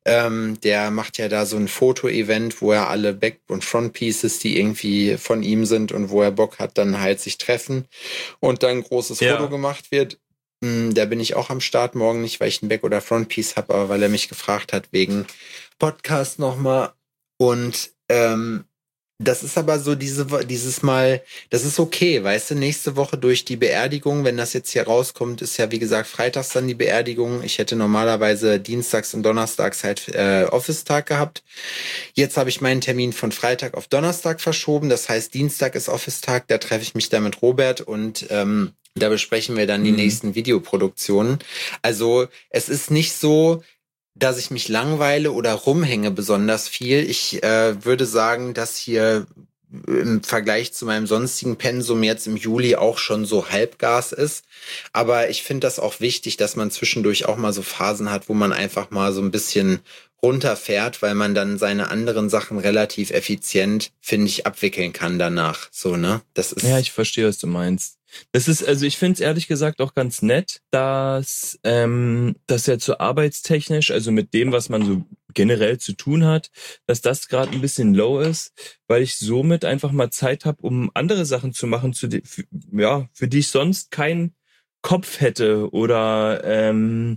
Der macht ja da so ein Foto-Event, wo er alle Back- und Front-Pieces, die irgendwie von ihm sind und wo er Bock hat, dann halt sich treffen und dann ein großes Foto gemacht wird. Da bin ich auch am Start morgen, nicht weil ich ein Back- oder Front-Piece habe, aber weil er mich gefragt hat wegen Podcast nochmal. Und das ist aber so dieses Mal, das ist okay, weißt du, nächste Woche durch die Beerdigung, wenn das jetzt hier rauskommt, ist ja wie gesagt freitags dann die Beerdigung. Ich hätte normalerweise dienstags und donnerstags halt Office-Tag gehabt. Jetzt habe ich meinen Termin von Freitag auf Donnerstag verschoben. Das heißt, Dienstag ist Office-Tag, da treffe ich mich dann mit Robert und da besprechen wir dann die nächsten Videoproduktionen. Also es ist nicht so, dass ich mich langweile oder rumhänge besonders viel. Ich würde sagen, dass hier im Vergleich zu meinem sonstigen Pensum jetzt im Juli auch schon so Halbgas ist. Aber ich finde das auch wichtig, dass man zwischendurch auch mal so Phasen hat, wo man einfach mal so ein bisschen runterfährt, weil man dann seine anderen Sachen relativ effizient, finde ich, abwickeln kann danach. So, ne? Das ist. Ja, ich verstehe, was du meinst. Das ist, also ich finde es ehrlich gesagt auch ganz nett, dass ja so arbeitstechnisch, also mit dem, was man so generell zu tun hat, dass das gerade ein bisschen low ist, weil ich somit einfach mal Zeit habe, um andere Sachen zu machen, für die ich sonst keinen Kopf hätte oder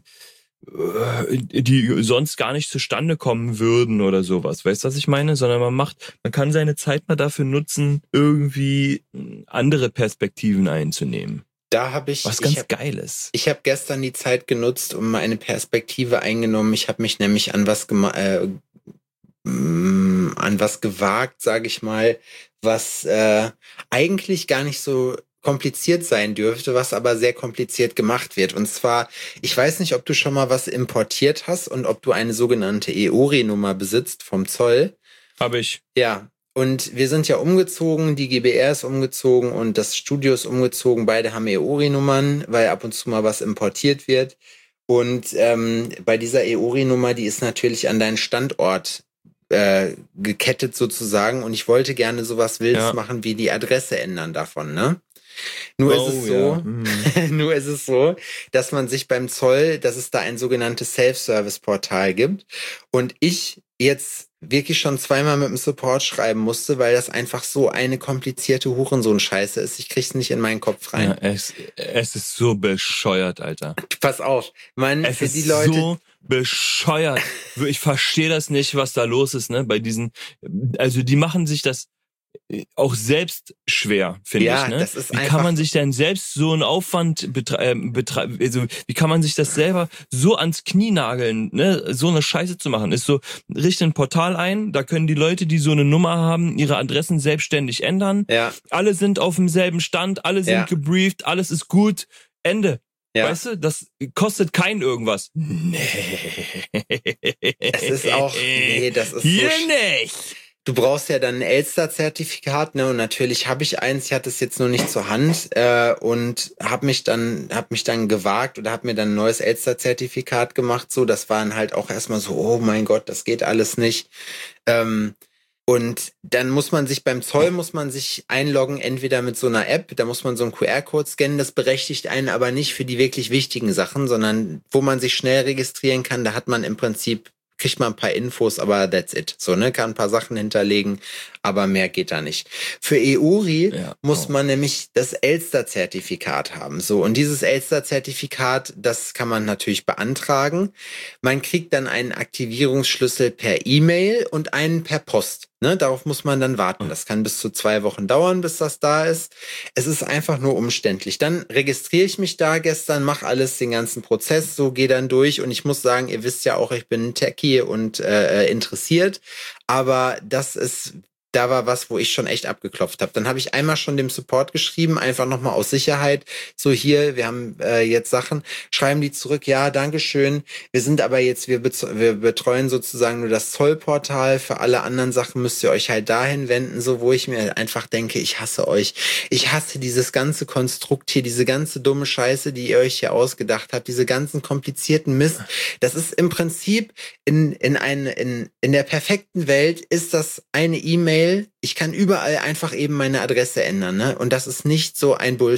die sonst gar nicht zustande kommen würden oder sowas. Weißt du, was ich meine? Sondern man kann seine Zeit mal dafür nutzen, irgendwie andere Perspektiven einzunehmen. Da habe ich was ganz Geiles. Ich habe gestern die Zeit genutzt, um eine Perspektive eingenommen. Ich habe mich nämlich an was gewagt, sage ich mal, was eigentlich gar nicht so kompliziert sein dürfte, was aber sehr kompliziert gemacht wird. Und zwar, ich weiß nicht, ob du schon mal was importiert hast und ob du eine sogenannte EORI-Nummer besitzt vom Zoll. Habe ich. Ja, und wir sind ja umgezogen, die GBR ist umgezogen und das Studio ist umgezogen. Beide haben EORI-Nummern, weil ab und zu mal was importiert wird. Und bei dieser EORI-Nummer, die ist natürlich an deinen Standort gekettet sozusagen. Und ich wollte gerne sowas Wildes machen, wie die Adresse ändern davon, ne? Nur ist es so, dass man sich beim Zoll, dass es da ein sogenanntes Self-Service-Portal gibt und ich jetzt wirklich schon zweimal mit dem Support schreiben musste, weil das einfach so eine komplizierte Hurensohn-Scheiße ist. Ich krieg's nicht in meinen Kopf rein. Ja, es ist so bescheuert, Alter. Pass auf, es für ist die Leute so bescheuert. Ich verstehe das nicht, was da los ist, ne? Bei diesen, also die machen sich das auch selbst schwer, finde ich. Ne? Das ist wie kann man sich denn selbst so einen Aufwand betreiben? Also wie kann man sich das selber so ans Knie nageln, ne? So eine Scheiße zu machen? Ist so, richte ein Portal ein, da können die Leute, die so eine Nummer haben, ihre Adressen selbstständig ändern. Ja. Alle sind auf demselben Stand, alle sind gebrieft, alles ist gut. Ende. Ja. Weißt du, das kostet kein irgendwas. Nee. Es ist auch, das ist hier so nicht. Du brauchst ja dann ein Elster-Zertifikat, ne? Und natürlich habe ich eins. Ich hatte es jetzt nur nicht zur Hand und habe mich dann gewagt oder habe mir dann ein neues Elster-Zertifikat gemacht. So, das waren halt auch erstmal so, oh mein Gott, das geht alles nicht. Und dann muss man sich beim Zoll einloggen, entweder mit so einer App, da muss man so einen QR-Code scannen, das berechtigt einen aber nicht für die wirklich wichtigen Sachen, sondern wo man sich schnell registrieren kann, da hat man im Prinzip kriegt man ein paar Infos, aber that's it. So, ne, kann ein paar Sachen hinterlegen, aber mehr geht da nicht. Für EORI muss man nämlich das Elster-Zertifikat haben. So, und dieses Elster-Zertifikat, das kann man natürlich beantragen. Man kriegt dann einen Aktivierungsschlüssel per E-Mail und einen per Post. Ne, darauf muss man dann warten. Das kann bis zu 2 Wochen dauern, bis das da ist. Es ist einfach nur umständlich. Dann registriere ich mich da gestern, mache alles, den ganzen Prozess, so gehe dann durch. Und ich muss sagen, ihr wisst ja auch, ich bin ein Techie und interessiert. Aber da war was, wo ich schon echt abgeklopft habe. Dann habe ich einmal schon dem Support geschrieben, einfach nochmal aus Sicherheit. So hier, wir haben jetzt Sachen. Schreiben die zurück, ja, dankeschön. Wir sind aber jetzt, wir betreuen sozusagen nur das Zollportal. Für alle anderen Sachen müsst ihr euch halt dahin wenden, so wo ich mir einfach denke, ich hasse euch. Ich hasse dieses ganze Konstrukt hier, diese ganze dumme Scheiße, die ihr euch hier ausgedacht habt, diese ganzen komplizierten Mist. Das ist im Prinzip in der perfekten Welt ist das eine E-Mail. Ich kann überall einfach eben meine Adresse ändern, ne? Und das ist nicht so ein Bullshit.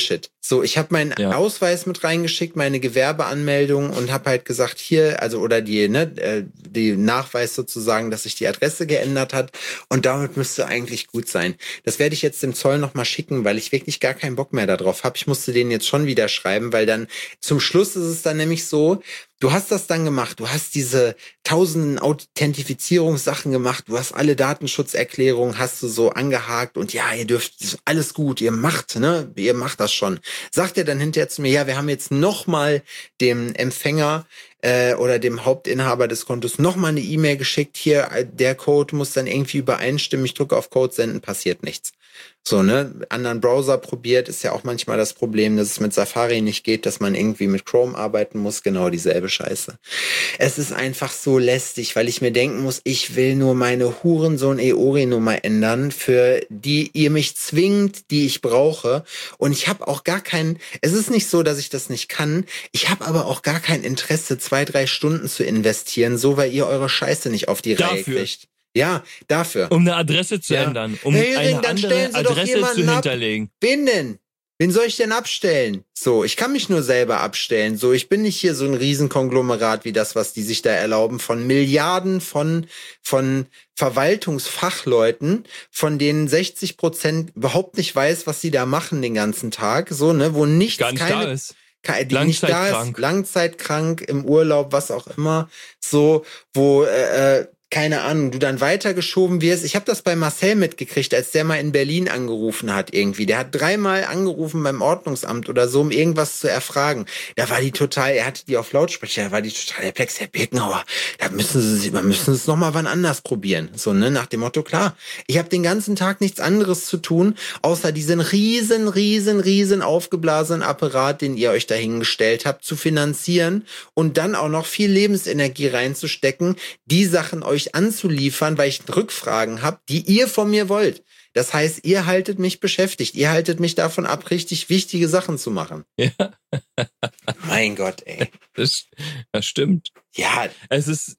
So, ich habe meinen Ausweis mit reingeschickt, meine Gewerbeanmeldung und habe halt gesagt, hier, also oder die Nachweis sozusagen, dass sich die Adresse geändert hat und damit müsste eigentlich gut sein. Das werde ich jetzt dem Zoll nochmal schicken, weil ich wirklich gar keinen Bock mehr darauf habe. Ich musste denen jetzt schon wieder schreiben, weil dann zum Schluss ist es dann nämlich so, du hast das dann gemacht, du hast diese tausenden Authentifizierungssachen gemacht, du hast alle Datenschutzerklärungen, hast du so angehakt und ja, ihr dürft, alles gut, ihr macht das schon. Sagt er dann hinterher zu mir, ja, wir haben jetzt nochmal dem Empfänger oder dem Hauptinhaber des Kontos nochmal eine E-Mail geschickt, hier, der Code muss dann irgendwie übereinstimmen, ich drücke auf Code senden, passiert nichts. So, anderen Browser probiert, ist ja auch manchmal das Problem, dass es mit Safari nicht geht, dass man irgendwie mit Chrome arbeiten muss, genau dieselbe Scheiße. Es ist einfach so lästig, weil ich mir denken muss, ich will nur meine Hurensohn-EORI-Nummer ändern, für die ihr mich zwingt, die ich brauche. Und ich habe auch gar kein, es ist nicht so, dass ich das nicht kann, ich habe aber auch gar kein Interesse, 2-3 Stunden zu investieren, so weil ihr eure Scheiße nicht auf die Reihe kriegt. Ja, dafür. Um eine Adresse zu ändern, um eine andere Adresse zu hinterlegen. Wen denn? Wen soll ich denn abstellen? So, ich kann mich nur selber abstellen. So, ich bin nicht hier so ein Riesenkonglomerat wie das, was die sich da erlauben, von Milliarden von Verwaltungsfachleuten, von denen 60% überhaupt nicht weiß, was sie da machen den ganzen Tag. So, wo nichts, gar nicht da ist. Die nicht da ist, langzeitkrank, im Urlaub, was auch immer. So, wo keine Ahnung, du dann weitergeschoben wirst. Ich habe das bei Marcel mitgekriegt, als der mal in Berlin angerufen hat irgendwie. Der hat 3-mal angerufen beim Ordnungsamt oder so, um irgendwas zu erfragen. Da war die total, er hatte die auf Lautsprecher, da war die total perplex. Herr Birkenauer, da müssen Sie es noch mal wann anders probieren. So, nach dem Motto, klar, ich habe den ganzen Tag nichts anderes zu tun, außer diesen riesen aufgeblasenen Apparat, den ihr euch dahingestellt habt, zu finanzieren und dann auch noch viel Lebensenergie reinzustecken, die Sachen euch anzuliefern, weil ich Rückfragen habe, die ihr von mir wollt. Das heißt, ihr haltet mich beschäftigt. Ihr haltet mich davon ab, richtig wichtige Sachen zu machen. Ja. Mein Gott, ey. Das stimmt. Ja. Es ist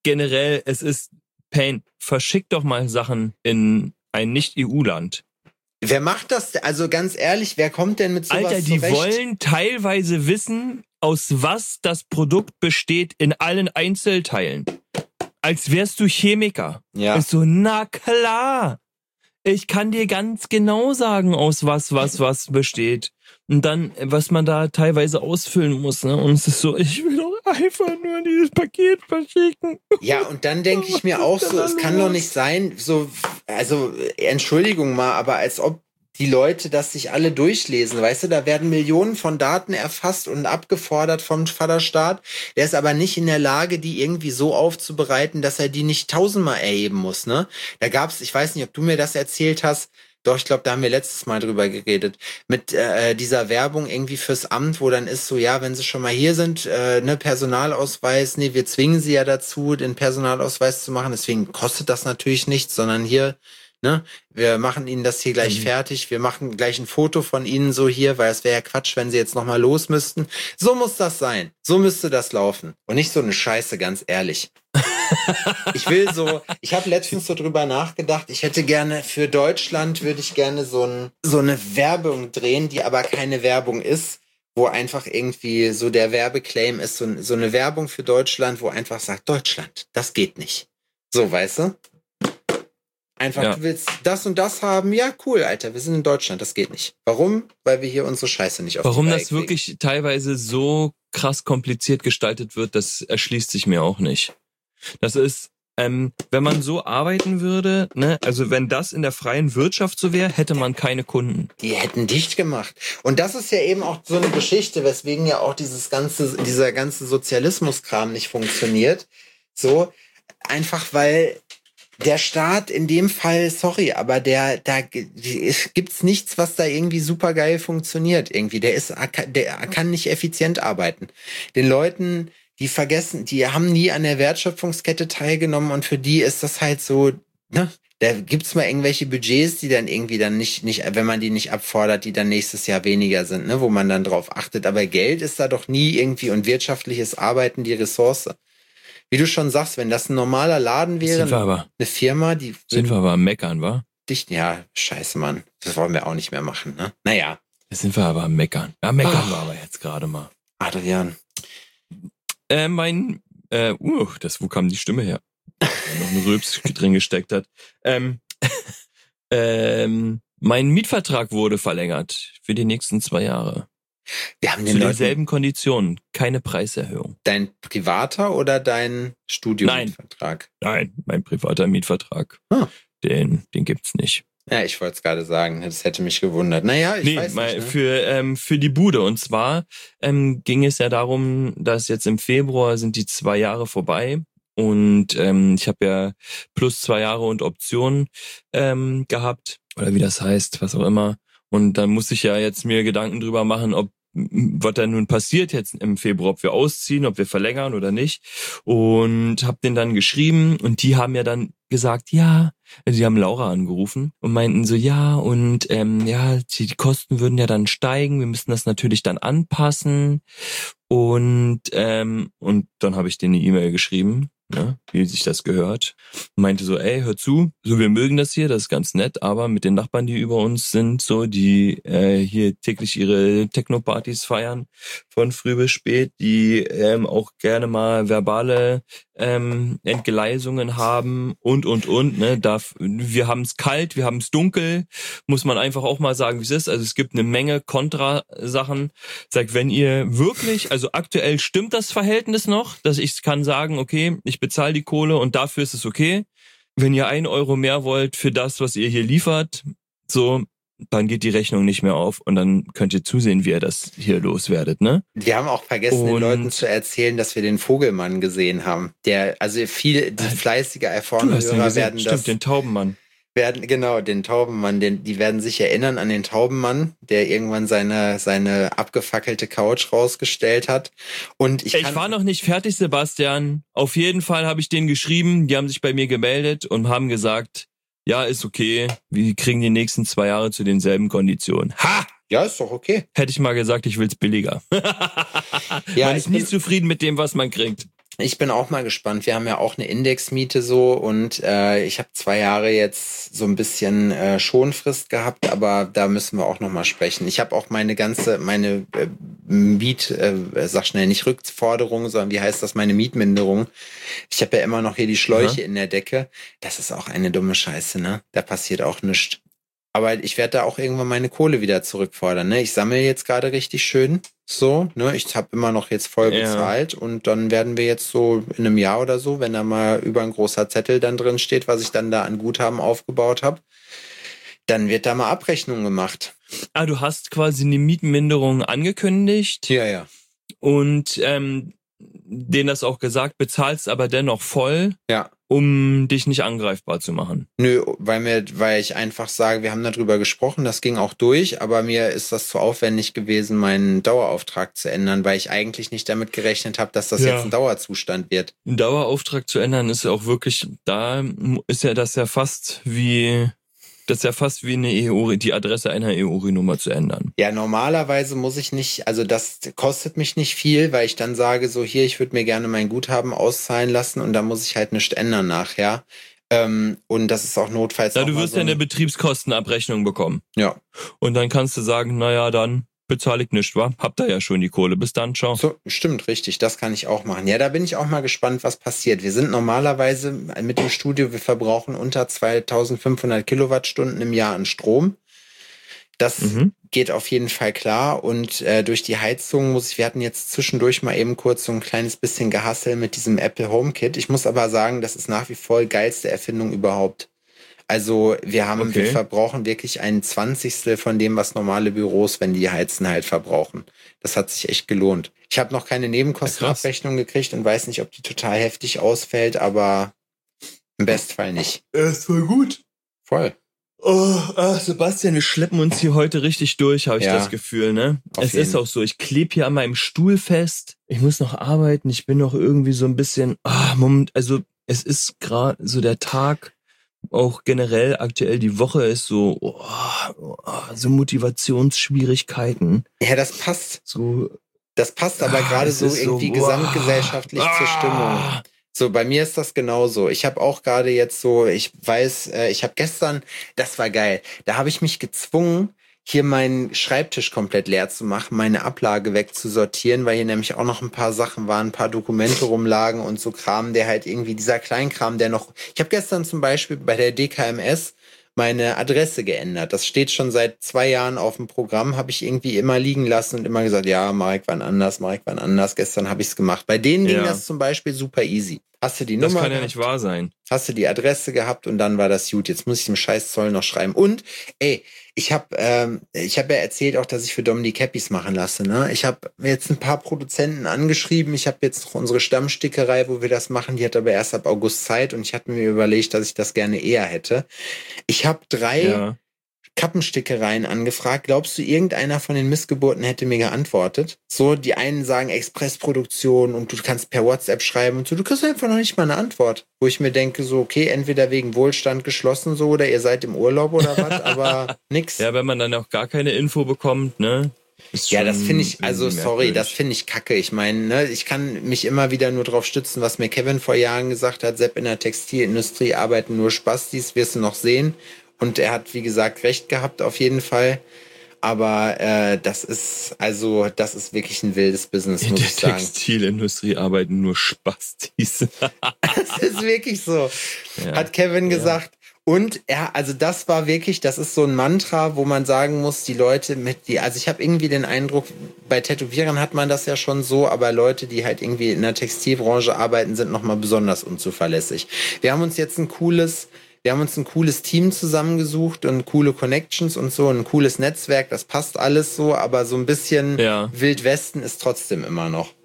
Pain. Verschickt doch mal Sachen in ein Nicht-EU-Land. Wer macht das? Also ganz ehrlich, wer kommt denn mit sowas Alter, die zurecht? wollen teilweise wissen, aus was das Produkt besteht in allen Einzelteilen. Als wärst du Chemiker. Ja. Ist so, na klar. Ich kann dir ganz genau sagen, aus was besteht. Und dann, was man da teilweise ausfüllen muss, ne? Und es ist so, ich will doch einfach nur dieses Paket verschicken. Ja, und dann denke ich mir auch so, es kann doch nicht sein, so, also, Entschuldigung mal, aber als ob die Leute das sich alle durchlesen, weißt du, da werden Millionen von Daten erfasst und abgefordert vom Vaterstaat. Der ist aber nicht in der Lage, die irgendwie so aufzubereiten, dass er die nicht 1000-mal erheben muss, ne? Da gab's, ich weiß nicht, ob du mir das erzählt hast, doch, ich glaube, da haben wir letztes Mal drüber geredet, mit dieser Werbung irgendwie fürs Amt, wo dann ist so, ja, wenn sie schon mal hier sind, Personalausweis, wir zwingen sie ja dazu, den Personalausweis zu machen, deswegen kostet das natürlich nichts, sondern hier, wir machen Ihnen das hier gleich fertig. Wir machen gleich ein Foto von Ihnen so hier, weil es wäre ja Quatsch, wenn Sie jetzt nochmal los müssten. So muss das sein. So müsste das laufen. Und nicht so eine Scheiße, ganz ehrlich. Ich habe letztens so drüber nachgedacht, ich hätte gerne für Deutschland, würde ich gerne so eine Werbung drehen, die aber keine Werbung ist, wo einfach irgendwie so der Werbeclaim ist, so eine Werbung für Deutschland, wo einfach sagt, Deutschland, das geht nicht. So, weißt du? Einfach, Du willst das und das haben, ja cool, Alter, wir sind in Deutschland, das geht nicht. Warum? Weil wir hier unsere Scheiße nicht auf Warum die Reihe das wirklich teilweise so krass kompliziert gestaltet wird, das erschließt sich mir auch nicht. Das ist, wenn man so arbeiten würde, also wenn das in der freien Wirtschaft so wäre, hätte man keine Kunden. Die hätten dicht gemacht. Und das ist ja eben auch so eine Geschichte, weswegen ja auch dieser ganze Sozialismuskram nicht funktioniert. So, einfach weil der Staat in dem Fall, sorry, aber gibt's nichts, was da irgendwie super geil funktioniert irgendwie. Der kann nicht effizient arbeiten. Den Leuten, die haben nie an der Wertschöpfungskette teilgenommen und für die ist das halt so, da gibt's mal irgendwelche Budgets, die dann irgendwie dann nicht, wenn man die nicht abfordert, die dann nächstes Jahr weniger sind, wo man dann drauf achtet. Aber Geld ist da doch nie irgendwie und wirtschaftliches Arbeiten die Ressource. Wie du schon sagst, wenn das ein normaler Laden wäre, eine Firma, die... Sind wir aber am Meckern, wa? Ja, scheiße, Mann. Das wollen wir auch nicht mehr machen, ne? Naja. Jetzt sind wir aber am Meckern. Ja, meckern wir aber jetzt gerade mal. Adrian. Wo kam die Stimme her? Noch ein Rülps drin gesteckt hat. Mein Mietvertrag wurde verlängert für die nächsten 2 Jahre. Wir haben Zu denselben Konditionen, keine Preiserhöhung. Dein privater oder dein Studiummietvertrag? Nein, mein privater Mietvertrag. Den gibt's nicht. Ja, ich wollte es gerade sagen, das hätte mich gewundert. Naja, ich weiß nicht. Ne? Für die Bude. Und zwar ging es ja darum, dass jetzt im Februar sind die 2 Jahre vorbei. Und ich habe ja plus 2 Jahre und Optionen gehabt. Oder wie das heißt, was auch immer. Und dann muss ich ja jetzt mir Gedanken drüber machen, was da nun passiert jetzt im Februar, ob wir ausziehen, ob wir verlängern oder nicht. Und habe denen dann geschrieben und die haben ja dann gesagt, ja, die haben Laura angerufen und meinten so, ja, und die Kosten würden ja dann steigen, wir müssen das natürlich dann anpassen. Und dann habe ich denen eine E-Mail geschrieben, ne, wie sich das gehört. Meinte so, ey, hör zu, so wir mögen das hier, das ist ganz nett, aber mit den Nachbarn, die über uns sind, so die hier täglich ihre Techno-Partys feiern, von früh bis spät, die auch gerne mal verbale Entgleisungen haben und, ne, wir haben es kalt, wir haben es dunkel, muss man einfach auch mal sagen, wie es ist. Also es gibt eine Menge Kontrasachen. Sagt, wenn ihr wirklich, also aktuell stimmt das Verhältnis noch, dass ich kann sagen, okay, ich bezahle die Kohle und dafür ist es okay. Wenn ihr 1 Euro mehr wollt für das, was ihr hier liefert, so, dann geht die Rechnung nicht mehr auf und dann könnt ihr zusehen, wie ihr das hier loswerdet, ne? Wir haben auch vergessen, den Leuten zu erzählen, dass wir den Vogelmann gesehen haben. Die fleißige, erfahrene Hörer werden Stimmt, den Taubenmann. Den Taubenmann, die werden sich erinnern an den Taubenmann, der irgendwann seine abgefackelte Couch rausgestellt hat. Und ich war noch nicht fertig, Sebastian. Auf jeden Fall habe ich denen geschrieben, die haben sich bei mir gemeldet und haben gesagt, ja, ist okay, wir kriegen die nächsten 2 Jahre zu denselben Konditionen. Ha! Ja, ist doch okay. Hätte ich mal gesagt, ich will's billiger. Ja, man ist nie zufrieden mit dem, was man kriegt. Ich bin auch mal gespannt. Wir haben ja auch eine Indexmiete so und ich habe 2 Jahre jetzt so ein bisschen Schonfrist gehabt, aber da müssen wir auch noch mal sprechen. Ich habe auch meine nicht Rückforderung, sondern wie heißt das, meine Mietminderung. Ich habe ja immer noch hier die Schläuche in der Decke. Das ist auch eine dumme Scheiße, ne? Da passiert auch nichts. Aber ich werde da auch irgendwann meine Kohle wieder zurückfordern, ne? Ich sammle jetzt gerade richtig schön, so, ne? Ich habe immer noch jetzt voll bezahlt und dann werden wir jetzt so in einem Jahr oder so, wenn da mal über ein großer Zettel dann drin steht, was ich dann da an Guthaben aufgebaut habe, dann wird da mal Abrechnung gemacht. Ah, du hast quasi eine Mietminderung angekündigt. Ja. Und denen das auch gesagt, bezahlst aber dennoch voll. Ja. Um dich nicht angreifbar zu machen. Nö, weil ich einfach sage, wir haben darüber gesprochen, das ging auch durch, aber mir ist das zu aufwendig gewesen, meinen Dauerauftrag zu ändern, weil ich eigentlich nicht damit gerechnet habe, dass das jetzt ein Dauerzustand wird. Ein Dauerauftrag zu ändern ist ja auch wirklich, da ist ja das ja fast wie eine die Adresse einer EURI-Nummer zu ändern. Ja, normalerweise muss ich nicht, also das kostet mich nicht viel, weil ich dann sage, so hier, ich würde mir gerne mein Guthaben auszahlen lassen und da muss ich halt nichts ändern nachher. Und das ist auch notfalls. Ja, du wirst ja eine Betriebskostenabrechnung bekommen. Ja. Und dann kannst du sagen, naja, dann bezahle ich nichts, wa? Habt ihr ja schon die Kohle. Bis dann, ciao. So, stimmt, richtig. Das kann ich auch machen. Ja, da bin ich auch mal gespannt, was passiert. Wir sind normalerweise mit dem Studio, wir verbrauchen unter 2500 Kilowattstunden im Jahr an Strom. Das geht auf jeden Fall klar. Und durch die Heizung wir hatten jetzt zwischendurch mal eben kurz so ein kleines bisschen Gehassel mit diesem Apple HomeKit. Ich muss aber sagen, das ist nach wie vor die geilste Erfindung überhaupt. Also wir verbrauchen wirklich 1/20 von dem, was normale Büros, wenn die heizen, halt verbrauchen. Das hat sich echt gelohnt. Ich habe noch keine Nebenkostenabrechnung gekriegt und weiß nicht, ob die total heftig ausfällt, aber im Bestfall nicht. Ist voll gut. Voll. Sebastian, wir schleppen uns hier heute richtig durch, habe ich das Gefühl, ne? Es ist auch so, ich klebe hier an meinem Stuhl fest. Ich muss noch arbeiten, ich bin noch irgendwie so ein bisschen, also es ist gerade so der Tag, auch generell aktuell die Woche ist so, so Motivationsschwierigkeiten. Ja, das passt. So, das passt aber gerade so irgendwie gesamtgesellschaftlich zur Stimmung. So, bei mir ist das genauso. Ich habe auch gerade jetzt so, ich weiß, ich habe gestern, das war geil, da habe ich mich gezwungen, hier meinen Schreibtisch komplett leer zu machen, meine Ablage wegzusortieren, weil hier nämlich auch noch ein paar Sachen waren, ein paar Dokumente rumlagen und so Kram, der halt irgendwie, dieser Kleinkram, der noch... Ich habe gestern zum Beispiel bei der DKMS meine Adresse geändert. Das steht schon seit 2 Jahren auf dem Programm, habe ich irgendwie immer liegen lassen und immer gesagt, ja, Marek, wann anders. Gestern habe ich es gemacht. Bei denen ging das zum Beispiel super easy. Hast du die Nummer Das kann ja gehabt, nicht wahr sein. hast du die Adresse gehabt und dann war das gut. Jetzt muss ich dem scheiß Zoll noch schreiben. Und, ey, ich hab ja erzählt auch, dass ich für Dom die Cappies machen lasse. Ne? Ich habe jetzt ein paar Produzenten angeschrieben. Ich habe jetzt noch unsere Stammstickerei, wo wir das machen. Die hat aber erst ab August Zeit und ich hatte mir überlegt, dass ich das gerne eher hätte. Ich habe 3 Kappenstickereien angefragt. Glaubst du, irgendeiner von den Missgeburten hätte mir geantwortet? So, die einen sagen Expressproduktion und du kannst per WhatsApp schreiben und so. Du kriegst einfach noch nicht mal eine Antwort. Wo ich mir denke, so, okay, entweder wegen Wohlstand geschlossen so oder ihr seid im Urlaub oder was, aber nix. Ja, wenn man dann auch gar keine Info bekommt, ne? Ja, das finde ich, also sorry, das finde ich kacke. Ich meine, ne, ich kann mich immer wieder nur drauf stützen, was mir Kevin vor Jahren gesagt hat. Sepp, in der Textilindustrie arbeiten nur Spastis, wirst du noch sehen. Und er hat, wie gesagt, recht gehabt auf jeden Fall. Aber das ist wirklich ein wildes Business, muss ich sagen. In der Textilindustrie arbeiten nur Spastis. Das ist wirklich so, hat Kevin gesagt. Und das war wirklich, das ist so ein Mantra, wo man sagen muss, die Leute also ich habe irgendwie den Eindruck, bei Tätowierern hat man das ja schon so, aber Leute, die halt irgendwie in der Textilbranche arbeiten, sind nochmal besonders unzuverlässig. Wir haben uns ein cooles Team zusammengesucht und coole Connections und so, ein cooles Netzwerk, das passt alles so, aber so ein bisschen Wildwesten ist trotzdem immer noch.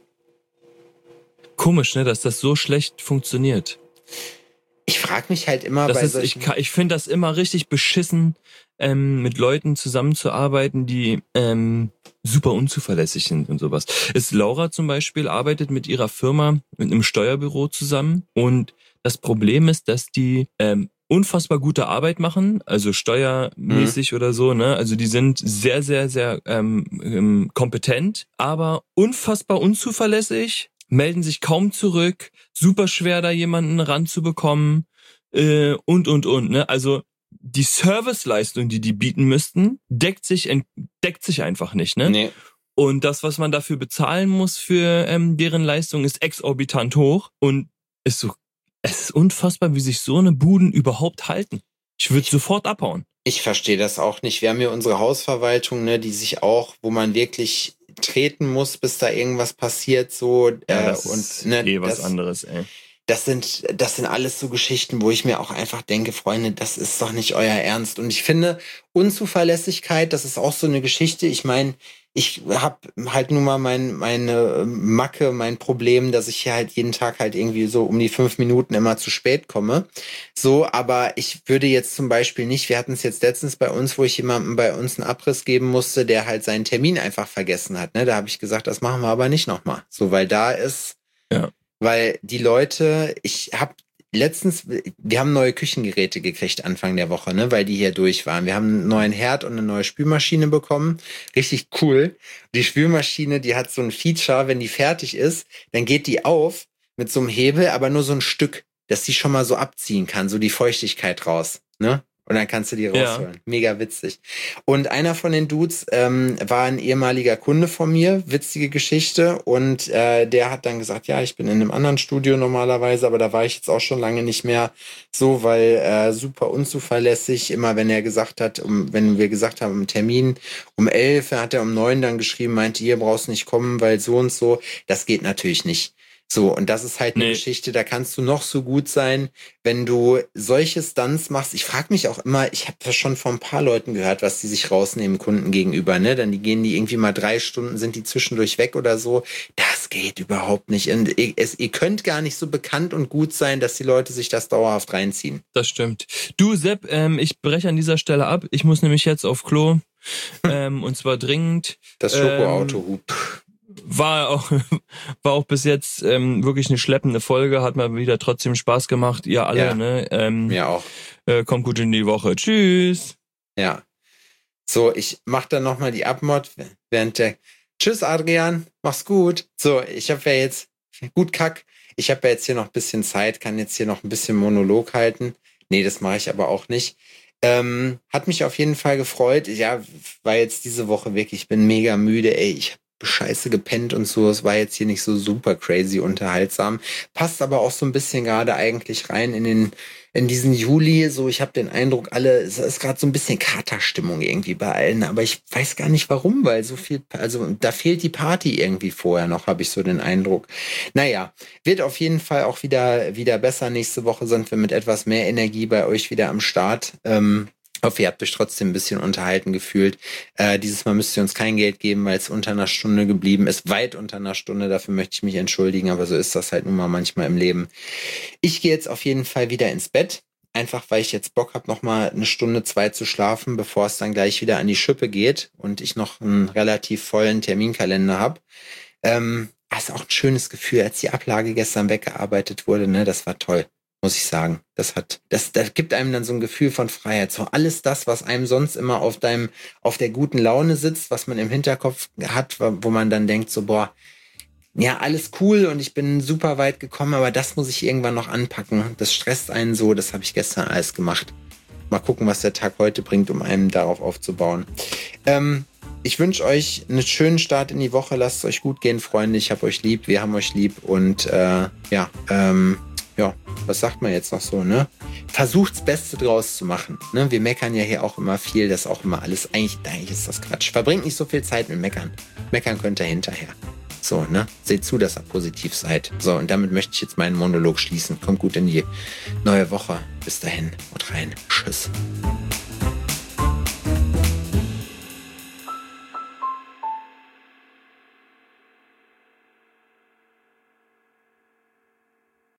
Komisch, ne, dass das so schlecht funktioniert. Ich frage mich halt immer ich finde das immer richtig beschissen, mit Leuten zusammenzuarbeiten, die super unzuverlässig sind und sowas. Laura zum Beispiel arbeitet mit ihrer Firma, mit einem Steuerbüro zusammen und das Problem ist, dass die unfassbar gute Arbeit machen, also steuermäßig oder so, ne? Also die sind sehr, sehr, sehr kompetent, aber unfassbar unzuverlässig, melden sich kaum zurück, super schwer da jemanden ranzubekommen und, ne? Also die Serviceleistung, die bieten müssten, deckt sich einfach nicht, ne? Nee. Und das, was man dafür bezahlen muss für deren Leistung, ist exorbitant hoch und ist so. Es ist unfassbar, wie sich so eine Buden überhaupt halten. Ich würde sofort abhauen. Ich verstehe das auch nicht. Wir haben hier unsere Hausverwaltung, ne, die sich auch, wo man wirklich treten muss, bis da irgendwas passiert, so. Das ist was anderes, ey. Das sind alles so Geschichten, wo ich mir auch einfach denke, Freunde, das ist doch nicht euer Ernst. Und ich finde, Unzuverlässigkeit, das ist auch so eine Geschichte. Ich meine, ich habe halt nun mal meine Macke, mein Problem, dass ich hier halt jeden Tag halt irgendwie so um die 5 Minuten immer zu spät komme. So, aber ich würde jetzt zum Beispiel nicht, wir hatten es jetzt letztens bei uns, wo ich jemandem bei uns einen Abriss geben musste, der halt seinen Termin einfach vergessen hat. Ne? Da habe ich gesagt, das machen wir aber nicht nochmal. So, weil da ist... Ja. Weil die Leute, wir haben neue Küchengeräte gekriegt Anfang der Woche, ne, weil die hier durch waren. Wir haben einen neuen Herd und eine neue Spülmaschine bekommen. Richtig cool. Die Spülmaschine, die hat so ein Feature, wenn die fertig ist, dann geht die auf mit so einem Hebel, aber nur so ein Stück, dass die schon mal so abziehen kann, so die Feuchtigkeit raus, ne? Und dann kannst du die rausholen. Ja. Mega witzig. Und einer von den Dudes war ein ehemaliger Kunde von mir. Witzige Geschichte. Und der hat dann gesagt, ja, ich bin in einem anderen Studio normalerweise, aber da war ich jetzt auch schon lange nicht mehr so, weil super unzuverlässig. Immer wenn er gesagt hat, wenn wir gesagt haben, Termin um 11, hat er um 9 dann geschrieben, meinte, ihr brauchst nicht kommen, weil so und so. Das geht natürlich nicht. So, und das ist halt eine Geschichte, da kannst du noch so gut sein, wenn du solche Stunts machst. Ich frage mich auch immer, ich habe das schon von ein paar Leuten gehört, was die sich rausnehmen Kunden gegenüber, ne? Dann gehen die irgendwie mal 3 Stunden, sind die zwischendurch weg oder so. Das geht überhaupt nicht. Und ihr könnt gar nicht so bekannt und gut sein, dass die Leute sich das dauerhaft reinziehen. Das stimmt. Du, Sepp, ich breche an dieser Stelle ab. Ich muss nämlich jetzt auf Klo. Und zwar dringend. Das Schokoauto. War auch bis jetzt wirklich eine schleppende Folge, hat mal wieder trotzdem Spaß gemacht, ihr alle, ja. Ne? Mir auch. Kommt gut in die Woche. Tschüss. Ja. So, ich mach dann nochmal die Abmod während der... Tschüss, Adrian, mach's gut. So, ich habe ja jetzt... Gut, Kack. Ich habe ja jetzt hier noch ein bisschen Zeit, kann jetzt hier noch ein bisschen Monolog halten. Nee, das mache ich aber auch nicht. Hat mich auf jeden Fall gefreut. Ja, war jetzt diese Woche wirklich, ich bin mega müde, ey. Ich habe scheiße gepennt und so. Es war jetzt hier nicht so super crazy unterhaltsam. Passt aber auch so ein bisschen gerade eigentlich rein in diesen Juli. So, ich habe den Eindruck, es ist gerade so ein bisschen Katerstimmung irgendwie bei allen. Aber ich weiß gar nicht warum, weil so viel, also da fehlt die Party irgendwie vorher noch, habe ich so den Eindruck. Naja, wird auf jeden Fall auch wieder besser. Nächste Woche sind wir mit etwas mehr Energie bei euch wieder am Start. Hoffe, ihr habt euch trotzdem ein bisschen unterhalten gefühlt. Dieses Mal müsst ihr uns kein Geld geben, weil es unter einer Stunde geblieben ist. Weit unter einer Stunde, dafür möchte ich mich entschuldigen, aber so ist das halt nun mal manchmal im Leben. Ich gehe jetzt auf jeden Fall wieder ins Bett. Einfach, weil ich jetzt Bock habe, noch mal eine Stunde, 2 zu schlafen, bevor es dann gleich wieder an die Schippe geht und ich noch einen relativ vollen Terminkalender habe. Ist auch ein schönes Gefühl, als die Ablage gestern weggearbeitet wurde, ne? Das war toll. Muss ich sagen. Das gibt einem dann so ein Gefühl von Freiheit. So alles das, was einem sonst immer auf der guten Laune sitzt, was man im Hinterkopf hat, wo man dann denkt so, boah, ja, alles cool und ich bin super weit gekommen, aber das muss ich irgendwann noch anpacken. Das stresst einen so, das habe ich gestern alles gemacht. Mal gucken, was der Tag heute bringt, um einen darauf aufzubauen. Ich wünsche euch einen schönen Start in die Woche. Lasst es euch gut gehen, Freunde. Ich hab euch lieb, wir haben euch lieb und was sagt man jetzt noch so, ne? Versucht's Beste draus zu machen, ne? Wir meckern ja hier auch immer viel, das ist auch immer alles, eigentlich ist das Quatsch. Verbringt nicht so viel Zeit mit Meckern. Meckern könnt ihr hinterher. So, ne? Seht zu, dass ihr positiv seid. So, und damit möchte ich jetzt meinen Monolog schließen. Kommt gut in die neue Woche. Bis dahin. Haut rein. Tschüss.